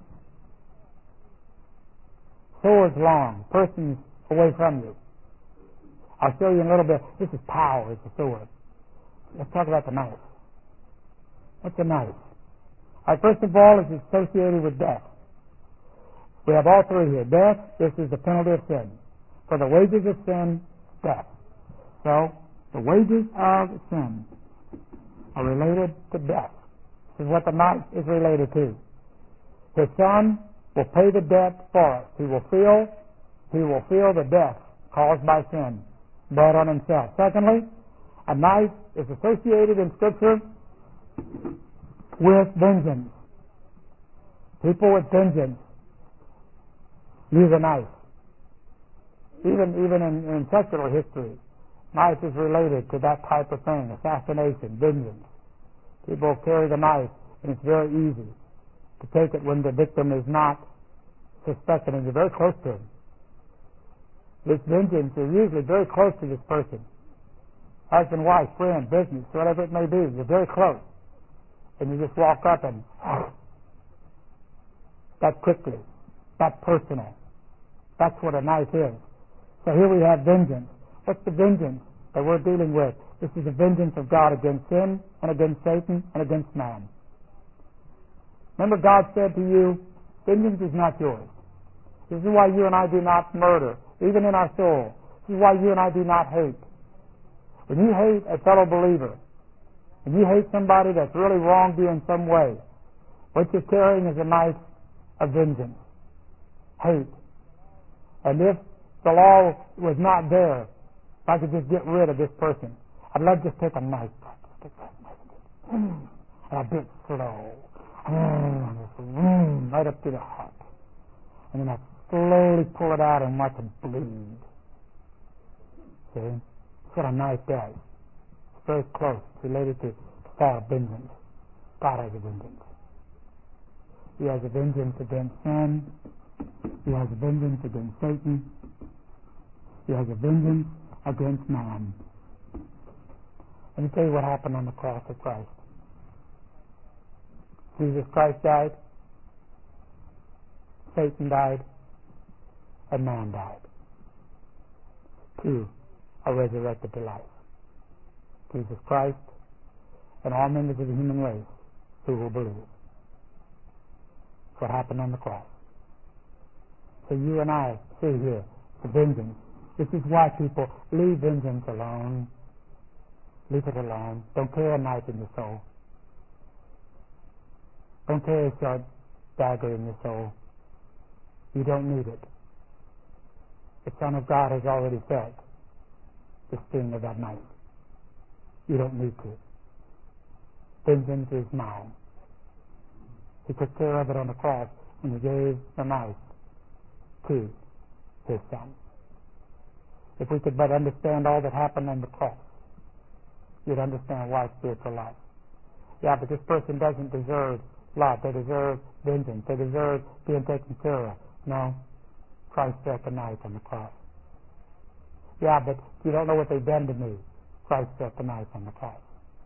Sword's long. Person's away from you. I'll show you in a little bit. This is power, it's a sword. Let's talk about the knife. What's a knife? All right, first of all, it's associated with death. We have all three here. Death, this is the penalty of sin. For the wages of sin, death. So, the wages of sin are related to death. This is what the knife is related to. His Son will pay the debt for us. He will feel, he will feel the death caused by sin, brought on Himself. Secondly, A knife is associated in Scripture with vengeance. People with vengeance use a knife. Even even in, in secular history, knife is related to that type of thing, assassination, vengeance. People carry the knife, and it's very easy to take it when the victim is not suspected and you're very close to him. This vengeance is usually very close to this person. Husband, wife, friend, business, whatever it may be, you're very close. And you just walk up and that quickly, that personal. That's what a knife is. So here we have vengeance. What's the vengeance that we're dealing with? This is the vengeance of God against sin and against Satan and against man. Remember, God said to you, vengeance is not yours. This is why you and I do not murder, even in our soul. This is why you and I do not hate. When you hate a fellow believer, and you hate somebody that's really wronged you in some way, what you're carrying is a knife of vengeance. Hate. And if the law was not there, if I could just get rid of this person, I'd love to just take a knife, and a bit slow, right up to the heart. And then I slowly pull it out and watch it bleed. See? That's what a knife does. It's very close, related to God, vengeance. God has a vengeance. He has a vengeance against sin. He has a vengeance against Satan. He has a vengeance against man. Let me tell you what happened on the cross of Christ. Jesus Christ died, Satan died, and man died. Two are resurrected to life. Jesus Christ and all members of the human race who will believe. That's what happened on the cross. So you and I see here the vengeance. This is why people leave vengeance alone. Leave it alone. Don't carry a knife in your soul. Don't carry a sharp dagger in your soul. You don't need it. The Son of God has already felt the sting of that knife. You don't need to. Vengeance is mine. He took care of it on the cross when he gave the knife to his Son. If we could but understand all that happened on the cross, you'd understand why spiritual life. Yeah, but this person doesn't deserve love. They deserve vengeance. They deserve being taken care of. No. Christ felt the knife on the cross. Yeah, but you don't know what they've done to me. Christ felt the knife on the cross.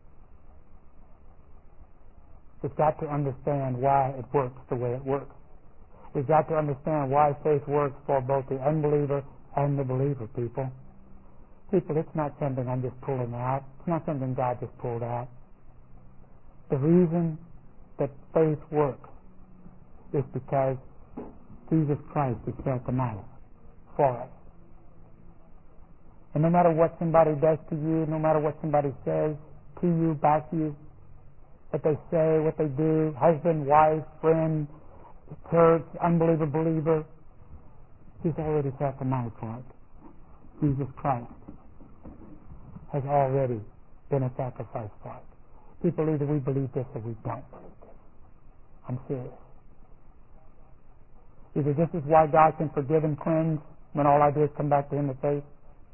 We've got to understand why it works the way it works. We've got to understand why faith works for both the unbeliever and the believer, people. People, it's not something I'm just pulling out. It's not something God just pulled out. The reason that faith works is because Jesus Christ has felt the knife for us. And no matter what somebody does to you, no matter what somebody says to you, back to you, what they say, what they do, husband, wife, friend, church, unbeliever, believer, he's already felt the knife for it. Jesus Christ has already been a sacrifice for it. People, either we believe this or we don't believe this. I'm serious. Either this is why God can forgive and cleanse when all I do is come back to Him in faith,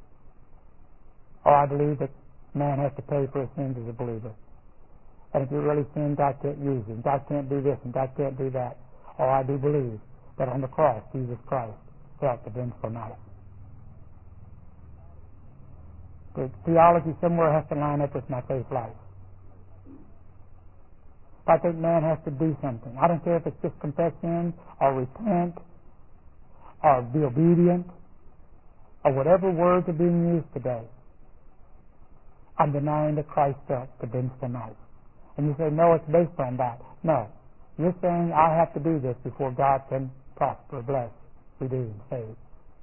or I believe that man has to pay for his sins as a believer. And if you really sin, God can't use you. God can't do this and God can't do that. Or I do believe that on the cross, Jesus Christ felt the vengeful knife. The theology somewhere has to line up with my faith life. I think man has to do something. I don't care if it's just confess sins or repent or be obedient or whatever words are being used today. I'm denying that Christ felt the vengeful knife. And you say, no, it's based on that. No. You're saying I have to do this before God can prosper, bless, redeem, save.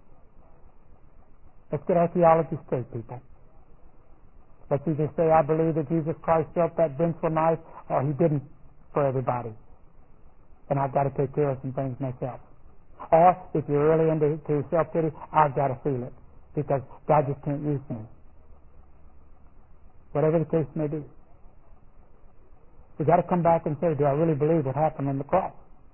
Let's get our theology straight, people. Let's either say I believe that Jesus Christ felt that vengeful knife, or He didn't for everybody. And I've got to take care of some things myself. Or, if you're really into self-pity, I've got to feel it. Because God just can't use me. whatever the case may be. We've got to come back and say, do I really believe what happened on the cross?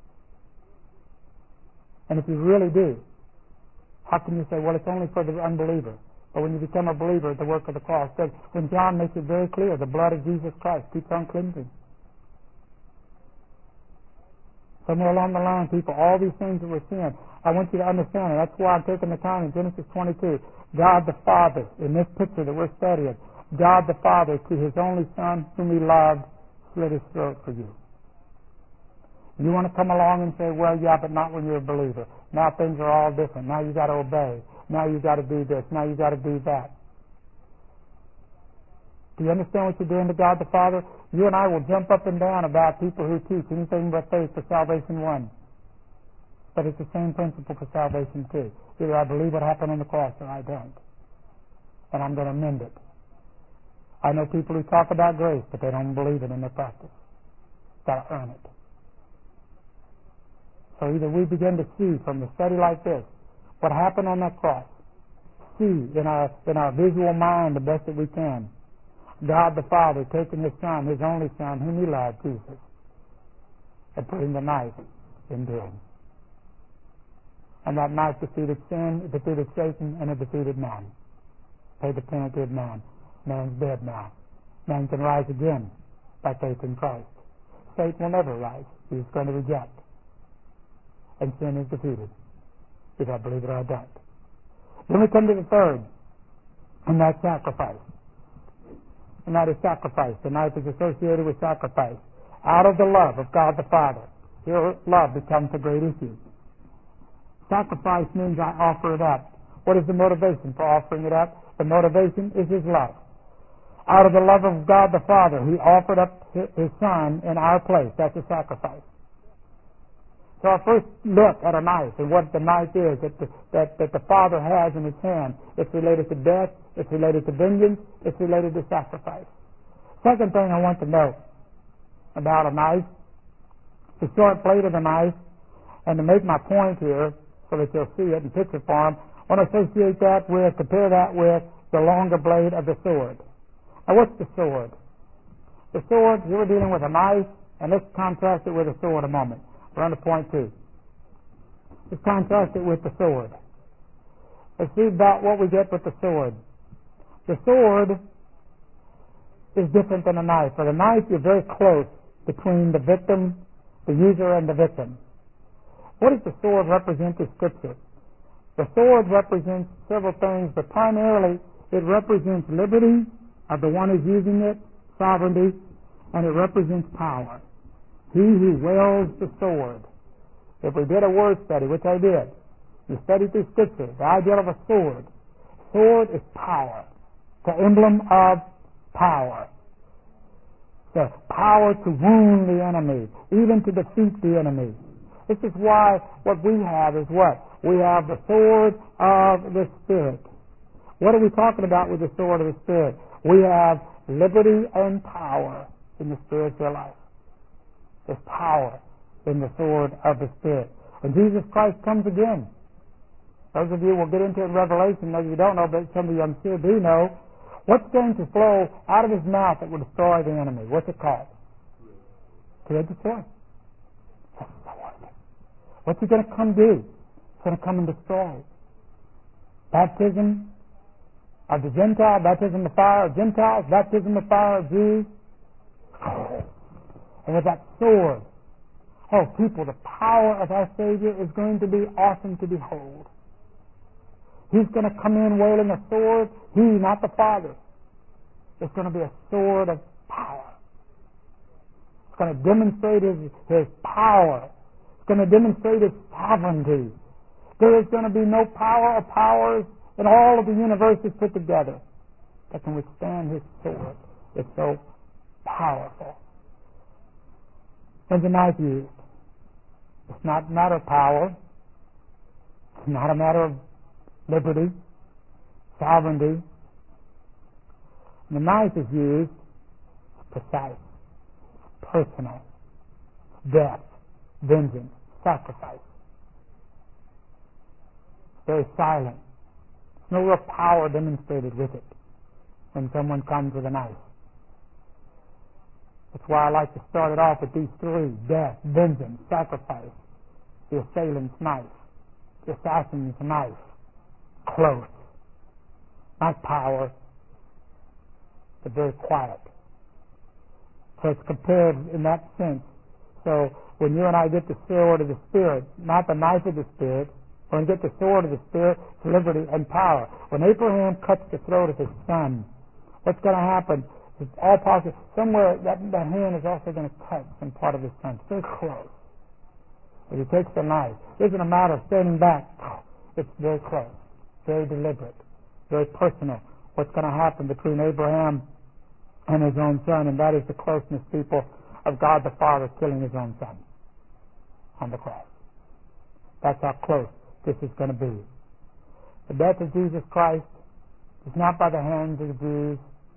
And if you really do, how can you say, well, it's only for the unbeliever? But when you become a believer, the work of the cross says, when John makes it very clear, the blood of Jesus Christ keeps on cleansing. Somewhere along the line, people, all these things that were sin, I want you to understand it. That's why I'm taking the time in Genesis twenty-two. God the Father, in this picture that we're studying, God the Father, to His only Son, whom He loved, slit His throat for you. You want to come along and say, well, yeah, but not when you're a believer. Now things are all different. Now you got to obey. Now you got to do this. Now you got to do that. Do you understand what you're doing to God the Father? You and I will jump up and down about people who teach anything but faith for salvation one. But it's the same principle for salvation two. Either I believe what happened on the cross or I don't. And I'm going to amend it. I know people who talk about grace, but they don't believe it in their practice. Got to earn it. So either we begin to see from a study like this what happened on that cross, see in our in our visual mind the best that we can, God the Father taking His Son, His only Son, whom He loved, Jesus, and putting the knife into Him. And that knife defeated sin, it defeated Satan, and it defeated man. Paid the penalty of man. Man's dead now. Man can rise again by faith in Christ. Satan will never rise. He's going to reject. And sin is defeated. If I believe it or I don't. Then we come to the third, and that's sacrifice. And that is sacrifice. The knife is associated with sacrifice. Out of the love of God the Father, here love becomes a great issue. Sacrifice means I offer it up. What is the motivation for offering it up? The motivation is His love. Out of the love of God the Father, He offered up His Son in our place. That's a sacrifice. So our first look at a knife and what the knife is that the, that, that the Father has in His hand, it's related to death, it's related to vengeance, it's related to sacrifice. Second thing I want to know about a knife, the short blade of the knife, and to make my point here so that you'll see it in picture form, I want to associate that with, compare that with the longer blade of the sword. Now what's the sword? The sword, you were dealing with a knife, and let's contrast it with a sword a moment. We're on to point two. Let's contrast it with the sword. Let's see about what we get with the sword. The sword is different than a knife. For the knife, you're very close between the victim, the user, and the victim. What does the sword represent in Scripture? The sword represents several things, but primarily it represents liberty of the one who's using it, sovereignty, and it represents power. He who wields the sword. If we did a word study, which I did, you studied through Scripture, the idea of a sword. Sword is power. The emblem of power. The power to wound the enemy, even to defeat the enemy. This is why what we have is what? We have the sword of the Spirit. What are we talking about with the sword of the Spirit? We have liberty and power in the spiritual life. There's power in the sword of the Spirit. When Jesus Christ comes again, those of you will get into it in Revelation, those of you don't know, but some of you I'm sure do know, what's going to flow out of His mouth that will destroy the enemy? What's it called? Two-edged sword. The sword. What's He going to come do? He's going to come and destroy. Baptism of the Gentile, baptism of fire of Gentiles, baptism of fire of Jews. And with that sword, oh people, the power of our Savior is going to be awesome to behold. He's going to come in wielding a sword. He, not the Father. It's going to be a sword of power. It's going to demonstrate His, his power. It's going to demonstrate His sovereignty. There is going to be no power or powers in all of the universes put together that can withstand His sword. It's so powerful. When's the knife used? It's not a matter of power. It's not a matter of liberty, sovereignty. When the knife is used, it's precise, it's personal, it's death, vengeance, sacrifice. It's very silent. There's no real power demonstrated with it. when someone comes with a knife. That's why I like to start it off with these three: death, vengeance, sacrifice. The assailant's knife, the assassin's knife, close, not power, but very quiet. So it's compared in that sense. So when you and I get the sword of the Spirit, not the knife of the Spirit, when we get the sword of the Spirit, it's liberty and power. When Abraham cuts the throat of his son, what's going to happen? It's all possible. Somewhere that, that hand is also going to cut some part of his son. It's very close. If he takes the knife, it isn't a matter of standing back. It's very close, very deliberate, very personal. What's going to happen between Abraham and his own son, and that is the closeness, people, of God the Father killing his own son on the cross. That's how close this is going to be. The death of Jesus Christ is not by the hands of the Jews.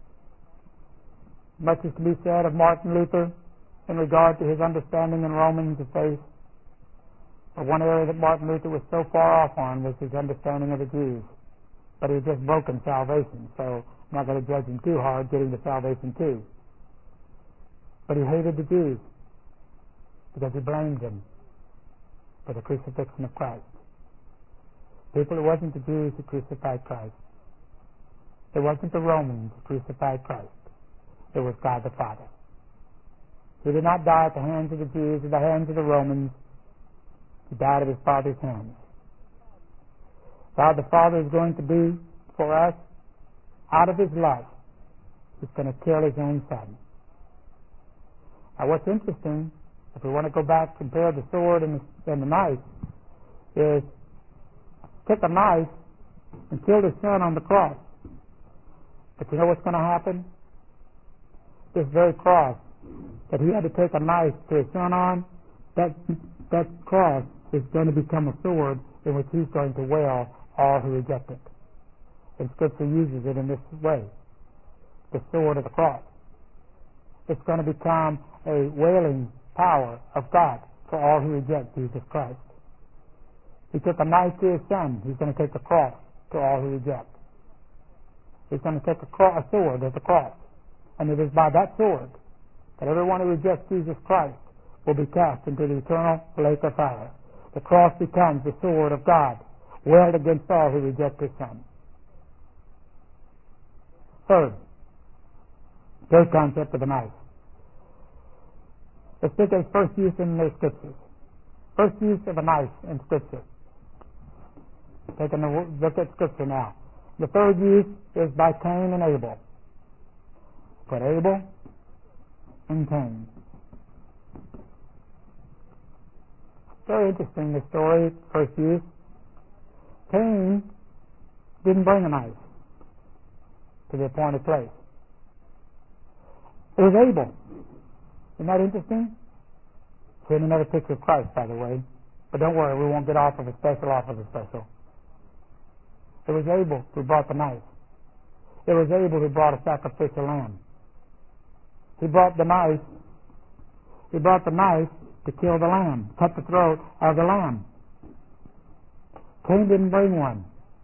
Much is to be said of Martin Luther in regard to his understanding in Romans of faith. But one area that Martin Luther was so far off on was his understanding of the Jews. But he had just broken salvation, so I'm not going to judge him too hard getting to salvation too. But he hated the Jews because he blamed them for the crucifixion of Christ. People, it wasn't the Jews who crucified Christ. It wasn't the Romans who crucified Christ. It was God the Father. He did not die at the hands of the Jews or the hands of the Romans. He died at his Father's hands. God the Father is going to be, for us, out of his love, he's going to kill his own son. Now what's interesting, if we want to go back, compare the sword and the, and the knife, is took a knife and killed his son on the cross. But you know what's going to happen? This very cross that he had to take a knife to his son on, that that cross is going to become a sword in which he's going to wail all who reject it. And Scripture uses it in this way, the sword of the cross. It's going to become a wailing power of God for all who reject Jesus Christ. He took a knife to his son. He's going to take the cross to all who reject. He's going to take a, cro- a sword as a cross. And it is by that sword that everyone who rejects Jesus Christ will be cast into the eternal lake of fire. The cross becomes the sword of God, wailed against all who reject his son. Third, third concept of the knife. Let's look at its first use in the Scriptures. First use of a knife in Scripture. Taking a look at Scripture now. The third use is by Cain and Abel. Put Abel and Cain. Very interesting, the story, first use. Cain didn't bring a knife to the appointed place. It was Abel. Isn't that interesting? Here's another picture of Christ, by the way. But don't worry, we won't get off of a special off of a special. It was Abel who brought the knife. It was Abel who brought a sacrificial lamb. He brought the knife. He brought the knife to kill the lamb, cut the throat of the lamb. Cain didn't bring one.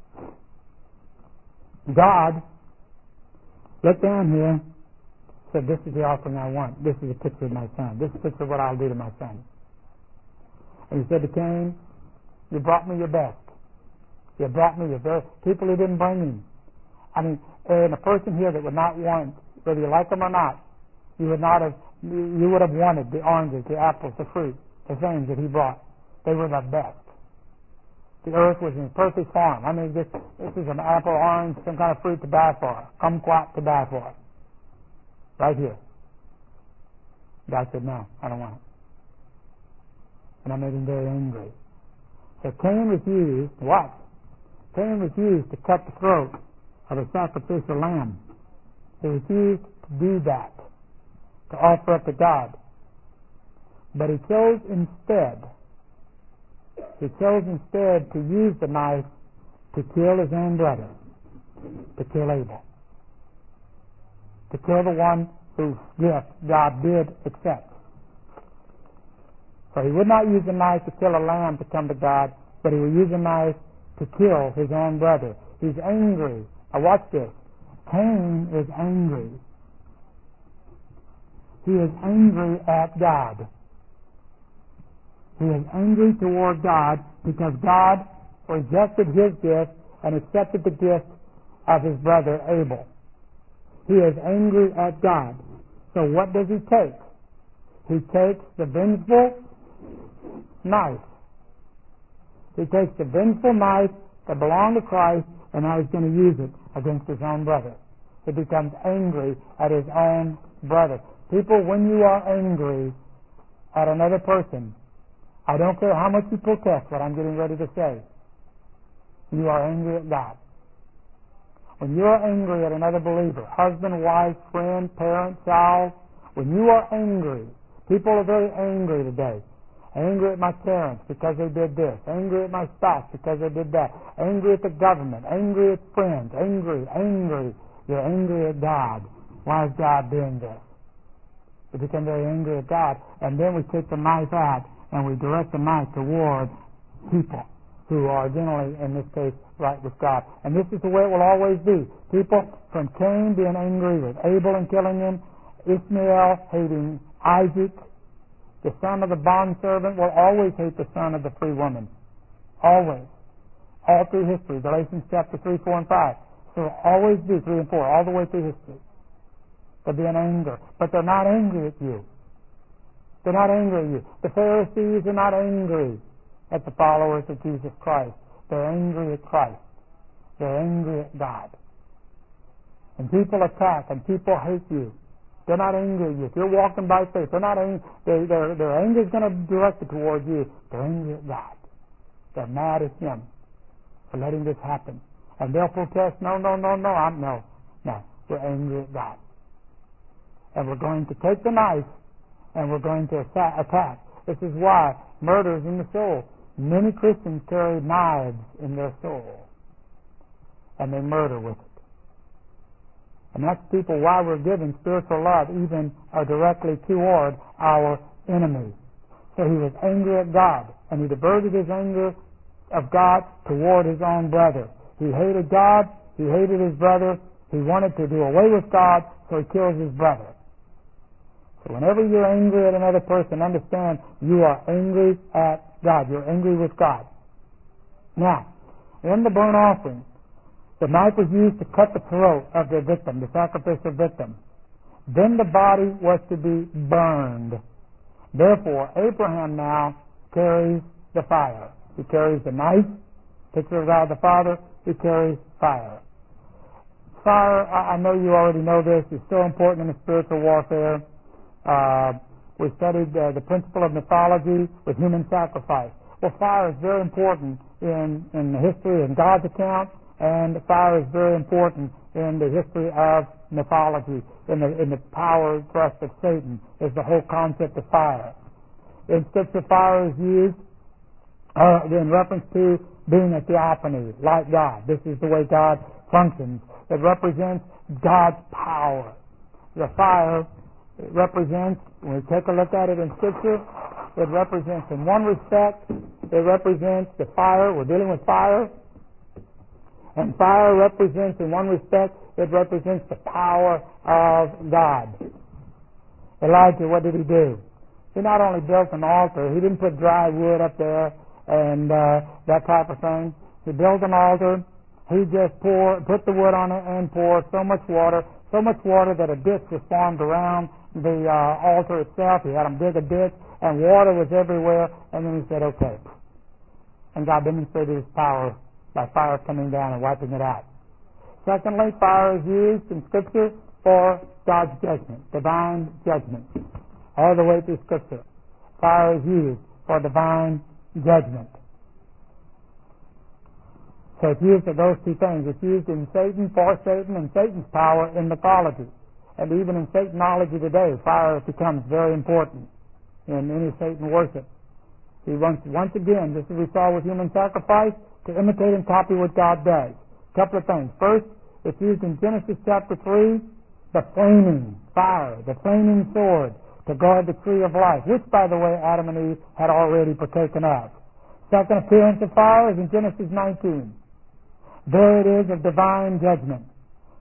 God looked down here, said, "This is the offering I want. This is a picture of my son. This is a picture of what I'll do to my son." And he said to Cain, "You brought me your best. You brought me your best." People who didn't bring him. I mean, and a person here that would not want, whether you like them or not, you would not have, you would have wanted the oranges, the apples, the fruit, the things that he brought. They were the best. The earth was in perfect form. I mean, this, this is an apple, orange, some kind of fruit to die for. Kumquat to die for. Right here. God said, "No, I don't want it." And I made him very angry. So Cain refused, what? Cain refused to cut the throat of a sacrificial lamb. He refused to do that, to offer up to God. But he chose instead, he chose instead to use the knife to kill his own brother, to kill Abel, to kill the one whose gift God did accept. So he would not use the knife to kill a lamb to come to God, but he would use a knife to kill his own brother. He's angry. Now watch this. Cain is angry. He is angry at God. He is angry toward God because God rejected his gift and accepted the gift of his brother Abel. He is angry at God. So what does he take? He takes the vengeful knife. He takes the vengeful knife that belonged to Christ, and now he's going to use it against his own brother. He becomes angry at his own brother. People, when you are angry at another person, I don't care how much you protest what I'm getting ready to say, you are angry at God. When you are angry at another believer, husband, wife, friend, parent, child, when you are angry, people are very angry today. Angry at my parents because they did this. Angry at my spouse because they did that. Angry at the government. Angry at friends. Angry, angry. You're angry at God. Why is God doing this? We become very angry at God, and then we take the knife out and we direct the knife toward people who are generally, in this case, right with God. And this is the way it will always be. People from Cain being angry with Abel and killing him, Ishmael hating Isaac, the son of the bondservant will always hate the son of the free woman. Always. All through history. Galatians chapter three, four, and five. So it'll always be three and four, all the way through history. They'll be in anger. But they're not angry at you. They're not angry at you. The Pharisees are not angry at the followers of Jesus Christ. They're angry at Christ. They're angry at God. And people attack and people hate you. They're not angry at you. If you're walking by faith, they're not angry. They, their, their anger is going to be directed towards you. They're angry at God. They're mad at Him for letting this happen. And they'll protest, no, no, no, no, I'm no. No, we're angry at God. And we're going to take the knife and we're going to attack. This is why murder is in the soul. Many Christians carry knives in their soul and they murder with it. And that's people why we're given spiritual love even uh, directly toward our enemy. So he was angry at God, and he diverted his anger of God toward his own brother. He hated God, he hated his brother, he wanted to do away with God, so he kills his brother. So whenever you're angry at another person, understand you are angry at God. You're angry with God. Now, in the burnt offering, the knife was used to cut the throat of the victim, the sacrificial victim. Then the body was to be burned. Therefore, Abraham now carries the fire. He carries the knife, picture of God the Father, he carries fire. Fire, I know you already know this, is so important in the spiritual warfare. Uh, we studied uh, the principle of mythology with human sacrifice. Well, fire is very important in, in the history in God's account, and fire is very important in the history of mythology. In the, in the power thrust of Satan is the whole concept of fire. In Scripture, fire is used uh, in reference to being a theophany, like God. This is the way God functions. It represents God's power. The fire it represents, when we take a look at it in Scripture, it represents, in one respect, it represents the fire. We're dealing with fire. And fire represents, in one respect, it represents the power of God. Elijah, what did he do? He not only built an altar, he didn't put dry wood up there and uh, that type of thing. He built an altar. He just poured, put the wood on it and poured so much water, so much water that a ditch was formed around the uh, altar itself. He had him dig a ditch, and water was everywhere. And then he said, okay. And God demonstrated His power by fire coming down and wiping it out. Secondly, fire is used in Scripture for God's judgment, divine judgment. All the way through Scripture, fire is used for divine judgment. So it's used for those two things. It's used in Satan, for Satan, and Satan's power in mythology. And even in Satanology today, fire becomes very important in any Satan worship. He wants, once again, just as we saw with human sacrifice, to imitate and copy what God does. A couple of things. First, it's used in Genesis chapter three, the flaming fire, the flaming sword, to guard the tree of life, which, by the way, Adam and Eve had already partaken of. Second appearance of fire is in Genesis nineteen. There it is of divine judgment.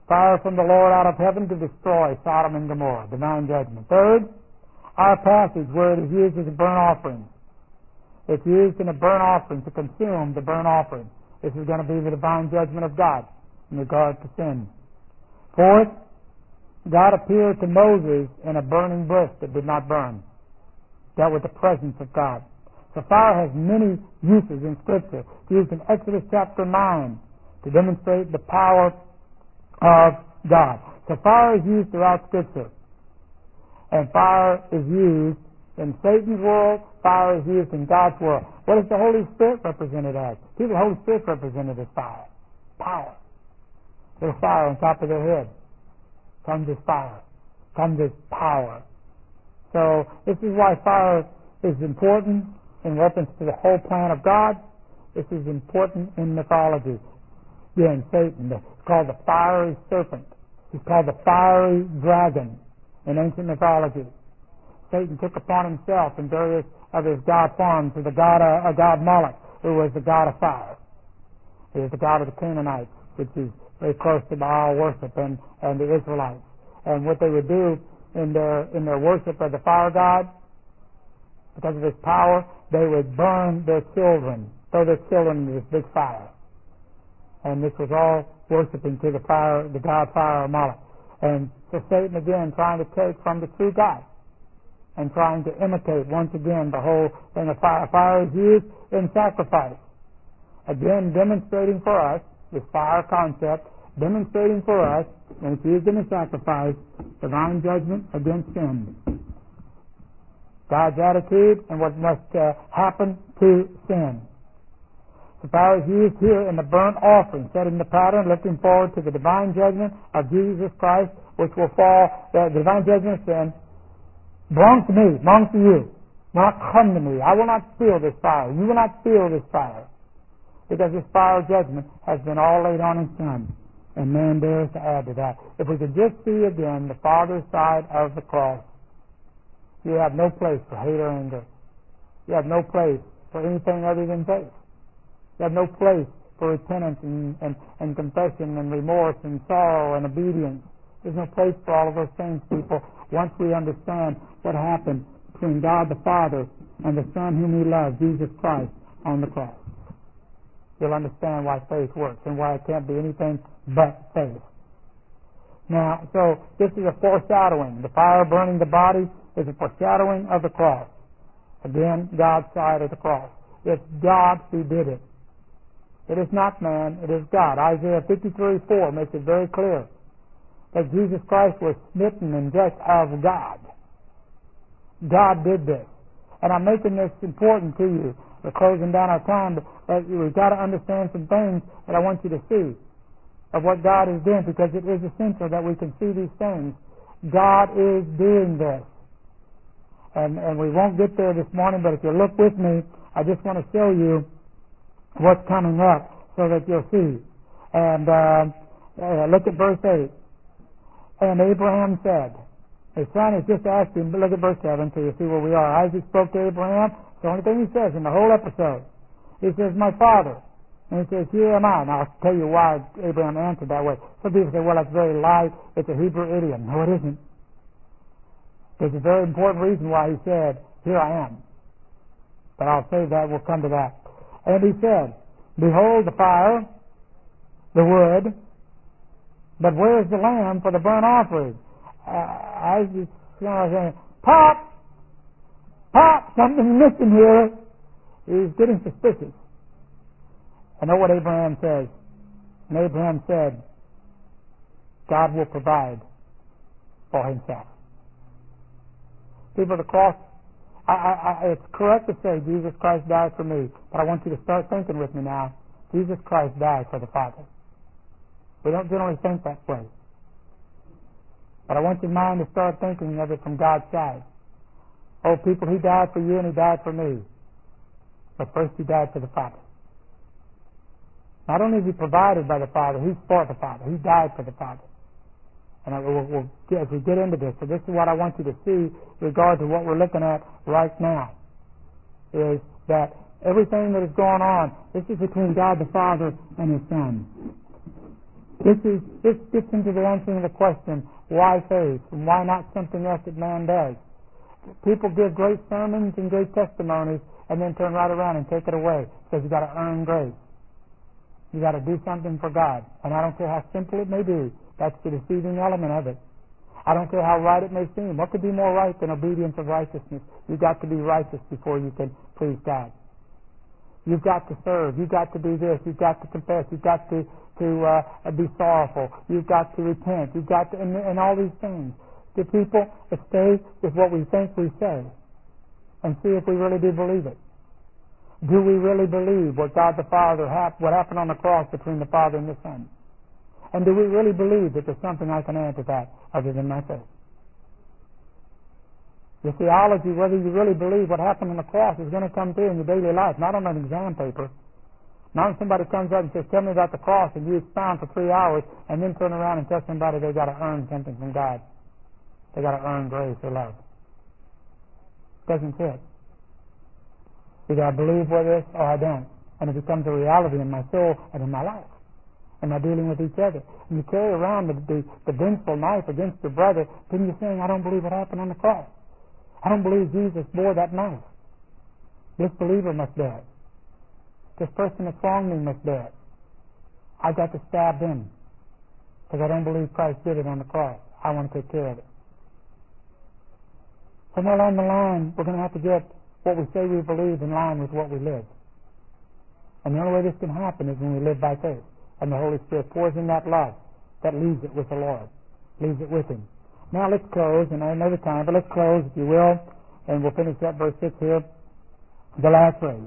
Fire from the Lord out of heaven to destroy Sodom and Gomorrah. Divine judgment. Third, our passage where it is used as a burnt offering. It's used in a burnt offering to consume the burnt offering. This is going to be the divine judgment of God in regard to sin. Fourth, God appeared to Moses in a burning bush that did not burn. Dealt with the presence of God. So fire has many uses in Scripture. It's used in Exodus chapter nine to demonstrate the power of God. So fire is used throughout Scripture. And fire is used in Satan's world. Fire is used in God's world. What is the Holy Spirit represented as? People, the Holy Spirit represented as fire. Power. There's fire on top of their head. Comes as fire. Comes as power. So this is why fire is important in reference to the whole plan of God. This is important in mythology. Again, Satan, it's called the fiery serpent. He's called the fiery dragon in ancient mythology. Satan took upon himself in various of his god forms the god, uh, a god Moloch, who was the god of fire. He was the god of the Canaanites, which is very close to Baal worship, and, and the Israelites. And what they would do in their in their worship of the fire god, because of his power, they would burn their children, throw their children into this big fire. And this was all worshiping to the fire, the god fire of Moloch. And so Satan again trying to take from the true God and trying to imitate once again the whole thing of fire. Fire is used in sacrifice. Again, demonstrating for us this fire concept, demonstrating for us when it's used in a sacrifice, divine judgment against sin. God's attitude and what must uh, happen to sin. The fire is used here in the burnt offering, setting the pattern, looking forward to the divine judgment of Jesus Christ, which will fall, the divine judgment of sin, belongs to me, belongs to you. Will not come to me. I will not feel this fire. You will not feel this fire. Because this fire of judgment has been all laid on his Son. And man dares to add to that. If we could just see again the Father's side of the cross, you have no place for hate or anger. You have no place for anything other than faith. You have no place for repentance and, and, and confession and remorse and sorrow and obedience. There's no place for all of those things, people, once we understand what happened between God the Father and the Son whom He loved, Jesus Christ, on the cross. You'll understand why faith works and why it can't be anything but faith. Now, so this is a foreshadowing. The fire burning the body is a foreshadowing of the cross. Again, God's side of the cross. It's God who did it. It is not man, it is God. Isaiah fifty-three four makes it very clear that Jesus Christ was smitten and just of God. God did this. And I'm making this important to you. We're closing down our time, but we've got to understand some things that I want you to see of what God is doing, because it is essential that we can see these things. God is doing this. And, and we won't get there this morning, but if you look with me, I just want to show you what's coming up so that you'll see. And uh, uh, look at verse eight. And Abraham said, his son has just asked him, look at verse seven so you see where we are. Isaac spoke to Abraham. It's the only thing he says in the whole episode. He says, my father. And he says, here am I. Now I'll tell you why Abraham answered that way. Some people say, well, that's very light. It's a Hebrew idiom. No, it isn't. There's a very important reason why he said, here I am. But I'll say that, we'll come to that. And he said, behold the fire, the wood, but where is the lamb for the burnt offering? Uh, I was just you know, saying, Pop! Pop! Something's missing here. He's getting suspicious. I know what Abraham says. And Abraham said, God will provide for himself. People, the cross, I, I, I, it's correct to say Jesus Christ died for me, but I want you to start thinking with me now. Jesus Christ died for the Father. We don't generally think that way. But I want your mind to start thinking of it from God's side. Oh, people, He died for you and He died for me. But first He died for the Father. Not only is He provided by the Father, He's for the Father. He died for the Father. And we'll, we'll get, as we get into this, so this is what I want you to see in regard to what we're looking at right now, is that everything that is going on, this is between God the Father and His Son. This is this gets into the answering of the question, why faith and why not something else that man does? People give great sermons and great testimonies and then turn right around and take it away because you got to earn grace. You got to do something for God, and I don't care how simple it may be. That's the deceiving element of it. I don't care how right it may seem. What could be more right than obedience of righteousness? You've got to be righteous before you can please God. You've got to serve. You've got to do this. You've got to confess. You've got to to uh, be sorrowful. You've got to repent. You've got to, and, and all these things. The people that stay with what we think we say, and see if we really do believe it. Do we really believe what God the Father hap- what happened on the cross between the Father and the Son? And do we really believe that there's something I can add to that other than my faith? Your theology, whether you really believe what happened on the cross, is going to come through in your daily life, not on an exam paper. Not when somebody comes up and says, tell me about the cross, and you expound for three hours, and then turn around and tell somebody they've got to earn something from God. They've got to earn grace or love. Doesn't fit. Either I believe with this or I don't. And it becomes a reality in my soul and in my life. And my dealing with each other. And you carry around the, the, the vengeful knife against your brother, then you're saying, I don't believe what happened on the cross. I don't believe Jesus bore that knife. This believer must bear it. This person that wronged me must bear it. I've got to stab them because I don't believe Christ did it on the cross. I want to take care of it. Somewhere along the line, we're going to have to get what we say we believe in line with what we live. And the only way this can happen is when we live by faith. And the Holy Spirit pours in that love that leaves it with the Lord, leaves it with Him. Now let's close, and I know the time, but let's close, if you will, and we'll finish up verse six here. The last phrase.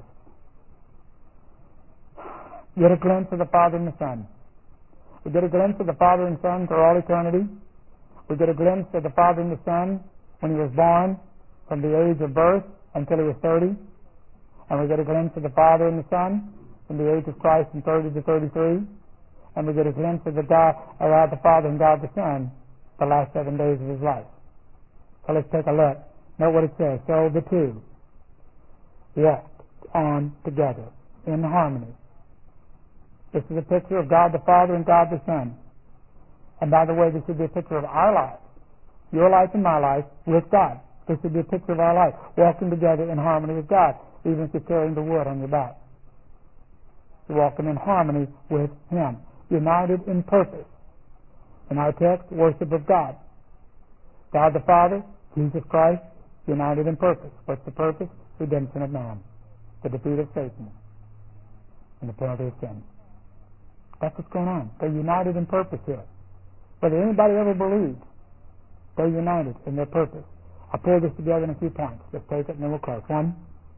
Get a glimpse of the Father and the Son. We get a glimpse of the Father and Son for all eternity. We get a glimpse of the Father and the Son when He was born, from the age of birth until He was thirty. And we get a glimpse of the Father and the Son from the age of Christ from thirty to thirty-three. And we get a glimpse of the God, of God the Father and God the Son the last seven days of His life. So let's take a look. Note what it says. So the two walked on together in harmony. This is a picture of God the Father and God the Son. And by the way, this would be a picture of our life, your life and my life, with God. This would be a picture of our life, walking together in harmony with God, even if you're carrying the wood on your back. You're walking in harmony with Him, united in purpose. In our text, worship of God. God the Father, Jesus Christ, united in purpose. What's the purpose? Redemption of man, the defeat of Satan, and the penalty of sin. That's what's going on. They're united in purpose here. Whether anybody ever believes, they're united in their purpose. I'll pull this together in a few points. Let's take it and then we'll close. One,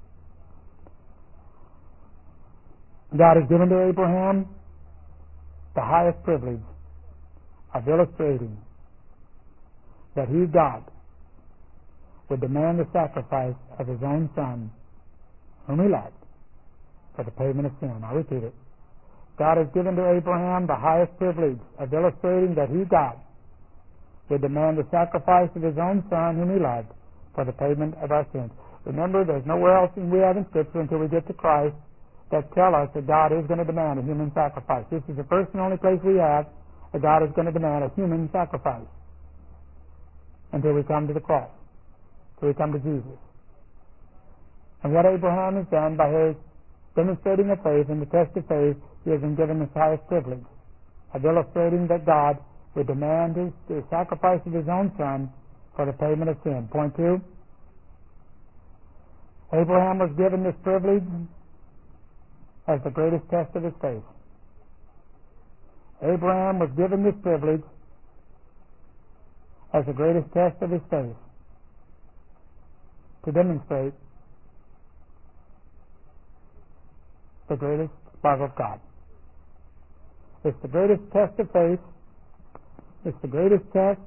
God has given to Abraham the highest privilege of illustrating that He, God, would demand the sacrifice of His own Son, whom He loved, for the payment of sin. I'll repeat it. God has given to Abraham the highest privilege of illustrating that He, God, would demand the sacrifice of His own Son, whom He loved, for the payment of our sins. Remember, there's nowhere else we have in Scripture until we get to Christ that tell us that God is going to demand a human sacrifice. This is the first and only place we have that God is going to demand a human sacrifice until we come to the cross, until we come to Jesus. And what Abraham has done by his demonstrating of faith and the test of faith, he has been given this highest privilege of illustrating that God would demand his, the sacrifice of His own Son for the payment of sin. Point two, Abraham was given this privilege as the greatest test of his faith. Abraham was given this privilege as the greatest test of his faith to demonstrate the greatest love of God. It's the greatest test of faith. It's the greatest test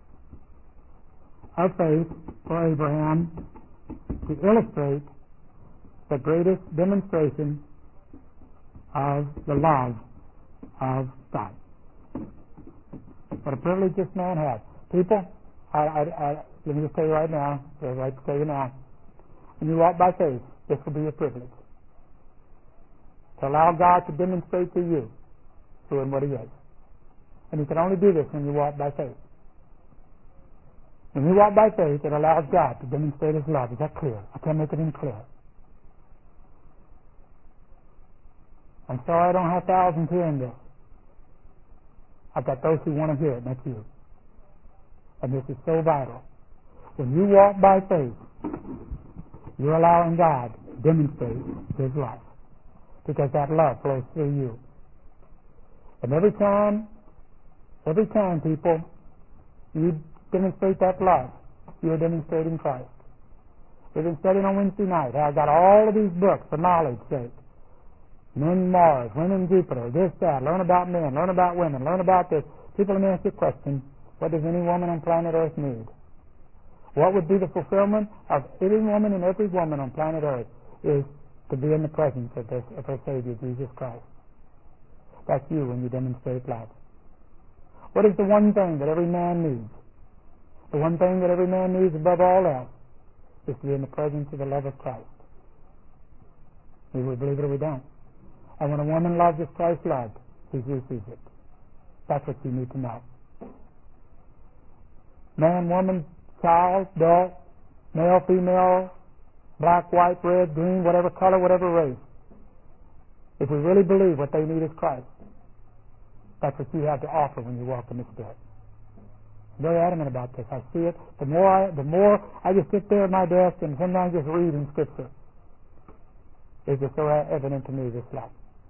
of faith for Abraham to illustrate the greatest demonstration of the love of God. What a privilege this man had. People, I, I, I, let me just tell you right now, I'd like to tell you now, when you walk by faith, this will be a privilege. To allow God to demonstrate to you who and what He is. And you can only do this when you walk by faith. When you walk by faith, it allows God to demonstrate His love. Is that clear? I can't make it any clearer. I'm sorry I don't have thousands hearing this. I've got those who want to hear it, and that's you. And this is so vital. When you walk by faith, you're allowing God to demonstrate His love, because that love flows through you. And every time, every time, people, you demonstrate that love, you're demonstrating Christ. We've been studying on Wednesday night how I got all of these books for knowledge's sake. Men Mars, women Jupiter, this, that, learn about men, learn about women, learn about this. People may ask the question, what does any woman on planet Earth need? What would be the fulfillment of every woman and every woman on planet Earth is to be in the presence of, this, of her Savior, Jesus Christ. That's you when you demonstrate love. What is the one thing that every man needs? The one thing that every man needs above all else is to be in the presence of the love of Christ. Either we believe it or we don't. And when a woman loves as Christ loved, he receives it. That's what you need to know. Man, woman, child, adult, male, female, black, white, red, green, whatever color, whatever race. If we really believe what they need is Christ, that's what you have to offer when you walk in the Spirit. I'm very adamant about this. I see it. The more I, the more I just sit there at my desk and sometimes just read in Scripture. It's just so evident to me, this love.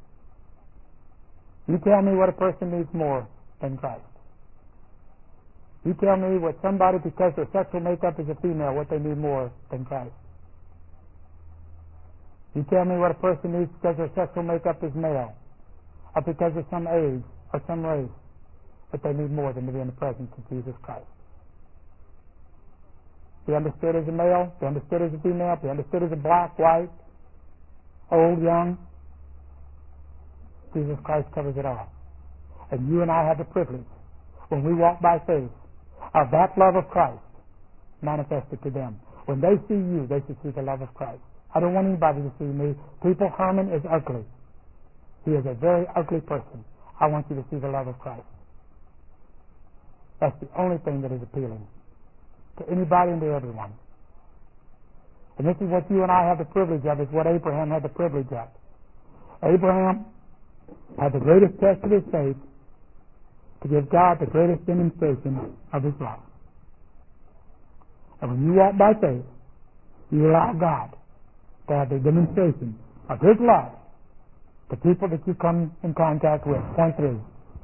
You tell me what a person needs more than Christ. You tell me what somebody, because their sexual makeup is a female, what they need more than Christ. You tell me what a person needs because their sexual makeup is male, or because of some age or some race, but they need more than to be in the presence of Jesus Christ. Be understood as a male, be understood as a female, be understood as a black, white, old, young. Jesus Christ covers it all. And you and I have the privilege, when we walk by faith, of that love of Christ manifested to them. When they see you, they should see the love of Christ. I don't want anybody to see me. People, Herman is ugly. He is a very ugly person. I want you to see the love of Christ. That's the only thing that is appealing to anybody and to everyone. And this is what you and I have the privilege of, is what Abraham had the privilege of. Abraham had the greatest test of his faith to give God the greatest demonstration of His love. And when you walk by faith, you allow God to have the demonstration of His love to people that you come in contact with. Point three.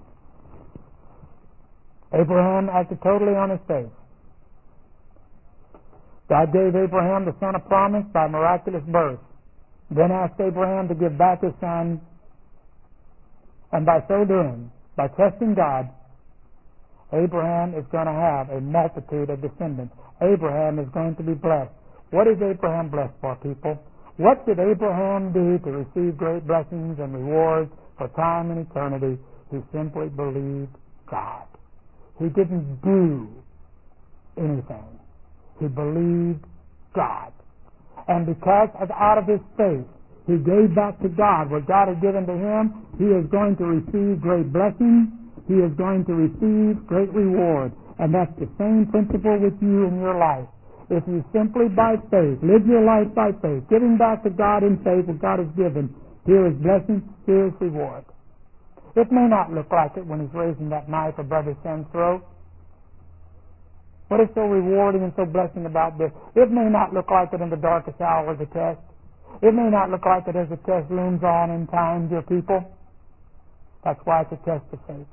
Abraham acted totally on his faith. God gave Abraham the son of promise by miraculous birth, then asked Abraham to give back his son, and by so doing, by trusting God, Abraham is going to have a multitude of descendants. Abraham is going to be blessed. What is Abraham blessed for, people? What did Abraham do to receive great blessings and rewards for time and eternity? He simply believed God. He didn't do anything. He believed God. And because of out of his faith, he gave back to God what God had given to him. He is going to receive great blessings. He is going to receive great reward. And that's the same principle with you in your life. If you simply by faith, live your life by faith, giving back to God in faith what God has given, here is blessing, here is reward. It may not look like it when he's raising that knife above his son's throat. What is so rewarding and so blessing about this? It may not look like it in the darkest hour of the test. It may not look like it as the test looms on in time, dear people. That's why it's a test of faith.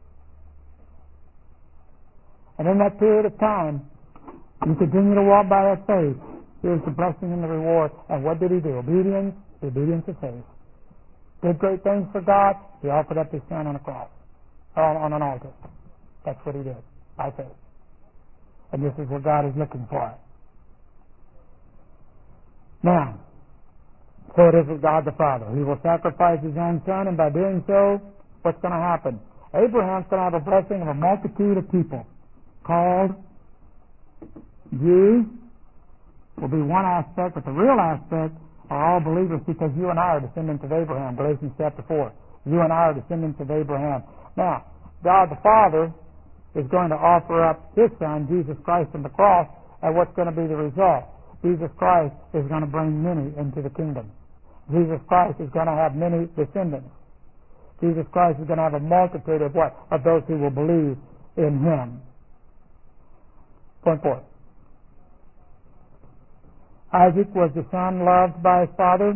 And in that period of time, you continue to walk by that faith. Here's the blessing and the reward. And what did he do? Obedience, the obedience of faith. Did great things for God. He offered up his son on a cross, on, on an altar. That's what he did, by faith. And this is what God is looking for. Now, so it is with God the Father. He will sacrifice his own son, and by doing so, what's going to happen? Abraham's going to have a blessing of a multitude of people called Jews. Will be one aspect, but the real aspect are all believers, because you and I are descendants of Abraham, Galatians chapter four. You and I are descendants of Abraham. Now, God the Father is going to offer up His Son, Jesus Christ, on the cross, and what's going to be the result? Jesus Christ is going to bring many into the kingdom. Jesus Christ is going to have many descendants. Jesus Christ is going to have a multitude of what? Of those who will believe in Him. Point four. Isaac was the son loved by his father,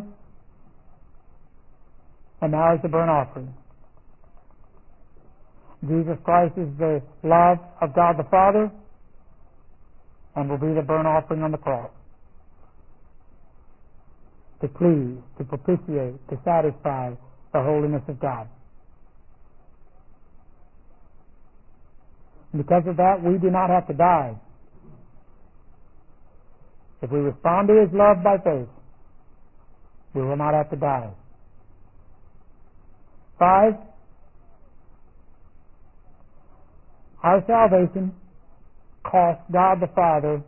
and now he's the burnt offering. Jesus Christ is the love of God the Father and will be the burnt offering on the cross to please, to propitiate, to satisfy the holiness of God. And because of that, we do not have to die. If we respond to His love by faith, we will not have to die. Five, our salvation cost God the Father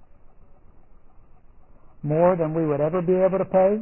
more than we would ever be able to pay,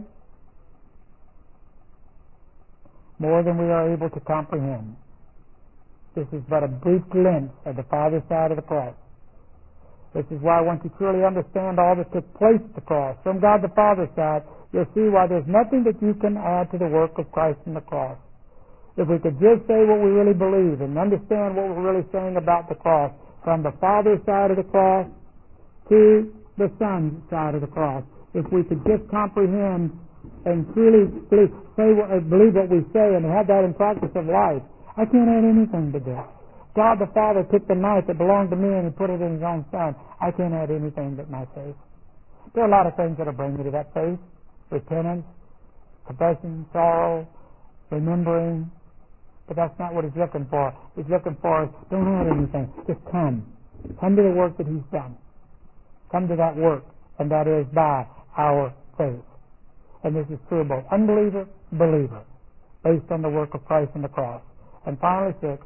more than we are able to comprehend. This is but a brief glimpse of the Father's side of the cross. This is why once you truly understand all that took place at the cross, from God the Father's side, you'll see why there's nothing that you can add to the work of Christ on the cross. If we could just say what we really believe and understand what we're really saying about the cross, from the Father's side of the cross to the Son's side of the cross, if we could just comprehend and truly believe, say what, believe what we say and have that in practice of life, I can't add anything to this. God the Father took the knife that belonged to me and He put it in His own Son. I can't add anything but my faith. There are a lot of things that will bring me to that faith. Repentance, confession, sorrow, remembering. But that's not what He's looking for. He's looking for us, don't add anything. Just come. Come to the work that He's done. Come to that work, and that is by our faith. And this is true of both unbeliever, believer, based on the work of Christ on the cross. And finally, six,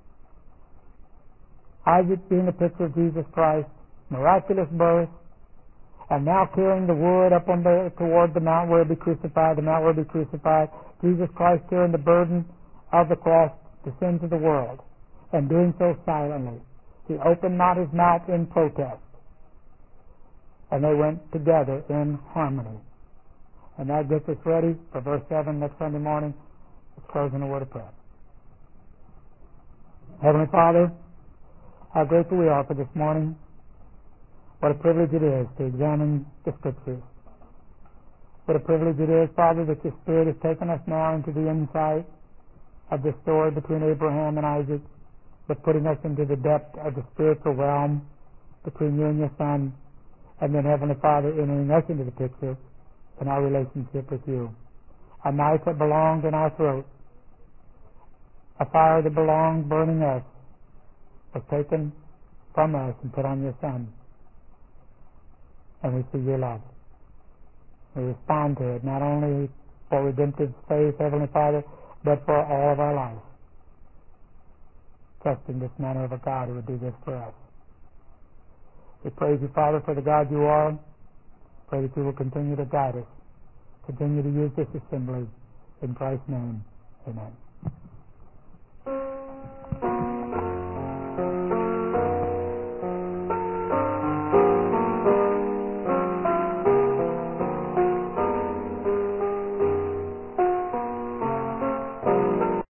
Isaac being a picture of Jesus Christ, miraculous birth, and now carrying the wood up on the, toward the mount where He'll be crucified, the mount where He'll be crucified, Jesus Christ carrying the burden of the cross, the sins of the world, and doing so silently. He opened not His mouth in protest. And they went together in harmony. And that gets us ready for verse seven next Sunday morning. Let's close in a word of prayer. Heavenly Father, how grateful we are for this morning. What a privilege it is to examine the Scriptures. What a privilege it is, Father, that Your Spirit has taken us now into the insight of the story between Abraham and Isaac, but putting us into the depth of the spiritual realm between You and Your Son, and then, Heavenly Father, entering us into the picture in our relationship with You. A knife that belonged in our throat, a fire that belonged burning us, was taken from us and put on Your Son. And we see Your love. We respond to it, not only for redemptive faith, Heavenly Father, but for all of our life. Trusting this manner of a God who would do this for us. We praise You, Father, for the God You are. Pray that You will continue to guide us. Continue to use this assembly. In Christ's name, amen.